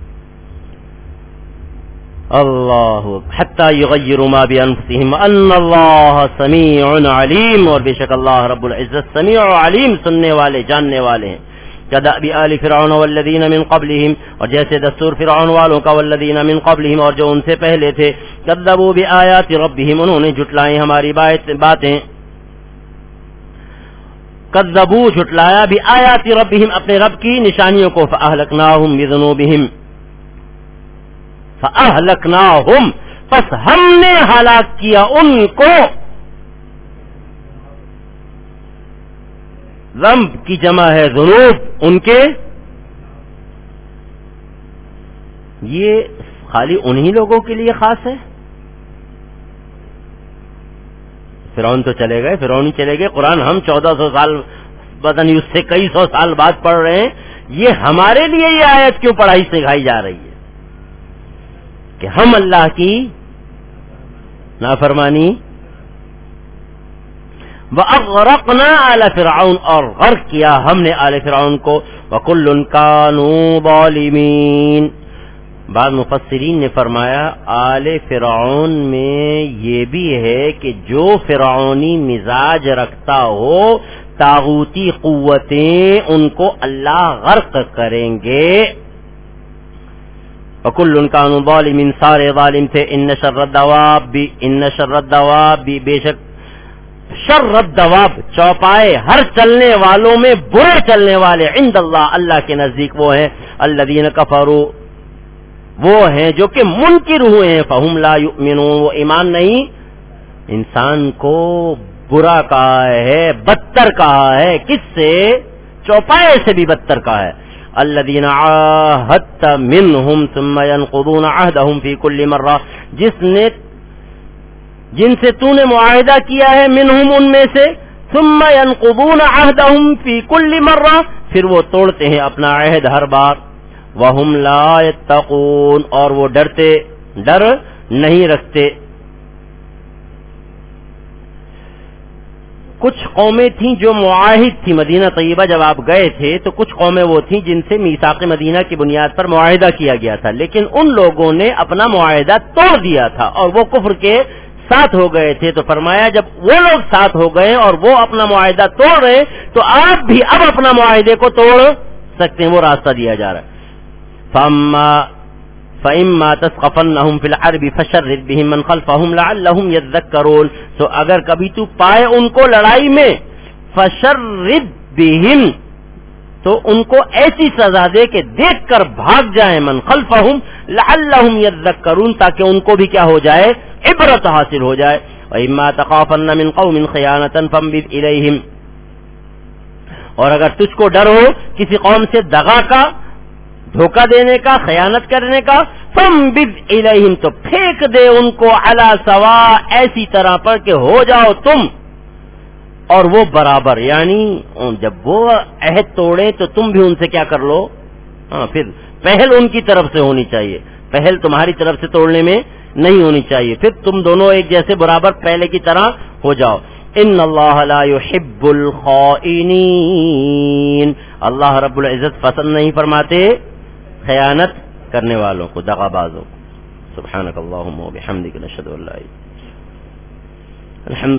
S1: اللہ حتی یغیروا ما بانفسہم ان اللہ سمیع علیم. اور بے شک اللہ رب العزت سمیع و علیم، سننے والے جاننے والے ہیں. كدأب آل فرعون والذین من قبلہم، اور جیسے دستور فرعون والوں کا، والذین من قبلہم، اور جو ان سے پہلے تھے، کذبوا بآیات ربہم، انہوں نے جھٹلائیں ہماری باتیں، کذبوا جھٹلایا بآیات ربہم، اپنے رب کی نشانیوں کو، فأہلکناہم بذنوبہم، فأہلکناہم، پس ہم نے ہلاک کیا ان کو، ذنب کی جمع ہے ذنوب، ان کے، یہ خالی انہی لوگوں کے لیے خاص ہے؟ فرعون تو چلے گئے، فرعون ہی چلے گئے، قرآن ہم 1400 سال پتہ نہیں اس سے کئی سو سال بعد پڑھ رہے ہیں، یہ ہمارے لیے یہ آیت کیوں پڑھائی سکھائی جا رہی ہے کہ ہم اللہ کی نافرمانی، وَأَغْرَقْنَا آلَ فِرْعَوْنَ، اور غرق کیا ہم نے آل فرعون کو، وَكُلٌّ كَانُوا ظَالِمِينَ۔ بعض مفسرین نے فرمایا آل فرعون میں یہ بھی ہے کہ جو فرعونی مزاج رکھتا ہو، طاغوتی قوتیں، ان کو اللہ غرق کریں گے۔ وَكُلٌّ كَانُوا ظَالِمِينَ، سارے ظالم تھے۔ إِنَّ شَرَّ الدَّوَابِ، بے شک شر الدواب، چوپائے ہر چلنے والوں میں برے چلنے والے، عند اللہ، اللہ کے نزدیک وہ ہیں، الذین کفروا، وہ ہیں جو کہ منکر ہوئے ہیں، فہم لا یؤمنون، وہ ایمان نہیں، انسان کو برا کہا ہے، بدتر کہا ہے، کس سے؟ چوپائے سے بھی بدتر کہا ہے۔ الذین عاہدت منہم ثم ينقضون عہدہم فی کل مرہ، جن سے تو نے معاہدہ کیا ہے، منہم، ان میں سے، ثم ينقضون عہدہم فی کل مرہ، پھر وہ توڑتے ہیں اپنا عہد ہر بار، وہم لا یتقون، اور وہ ڈر نہیں رکھتے۔ کچھ قومیں تھیں جو معاہد تھی، مدینہ طیبہ جب آپ گئے تھے تو کچھ قومیں وہ تھیں جن سے میثاق مدینہ کی بنیاد پر معاہدہ کیا گیا تھا، لیکن ان لوگوں نے اپنا معاہدہ توڑ دیا تھا اور وہ کفر کے ساتھ ہو گئے تھے، تو فرمایا جب وہ لوگ ساتھ ہو گئے اور وہ اپنا معاہدہ توڑ رہے تو آپ بھی اب اپنا معاہدے کو توڑ سکتے ہیں، وہ راستہ دیا جا رہا ہے۔ فَإِمَّا تَثْقَفَنَّهُمْ فِي الْحَرْبِ فَشَرِّدْ بِهِمْ مَنْ خَلْفَهُمْ لَعَلَّهُمْ يَذَّكَّرُونَ، تو اگر کبھی تو پائے ان کو لڑائی میں، فَشَرِّدْ بِهِمْ، تو ان کو ایسی سزا دے کہ دیکھ کر بھاگ جائیں، من خلفہم لعلہم یذکرون، تاکہ ان کو بھی کیا ہو جائے، عبرت حاصل ہو جائے۔ وَإِمَّا تَخَافَنَّ مِنْ قَوْمٍ خِيَانَةً فَانبِذْ إِلَيْهِمْ، اور اگر تجھ کو ڈر ہو کسی قوم سے دغا کا، دھوکہ دینے کا، خیانت کرنے کا، فَانبِذْ إِلَيْهِمْ، تو پھینک دے ان کو، عَلَى سَوَاء، ایسی طرح پر کہ ہو جاؤ تم اور وہ برابر، یعنی جب وہ عہد توڑیں تو تم بھی ان سے کیا کر لو، پھر پہل ان کی طرف سے ہونی چاہیے، پہل تمہاری طرف سے توڑنے میں نہیں ہونی چاہیے، پھر تم دونوں ایک جیسے برابر پہلے کی طرح ہو جاؤ۔ ان اللہ لا يحب الخائنین، اللہ رب العزت پسند نہیں فرماتے خیانت کرنے والوں کو، دغا بازوں کو۔ سبحانک اللہم و بحمدک، نشہد ان لا الہ الا انت، الحمد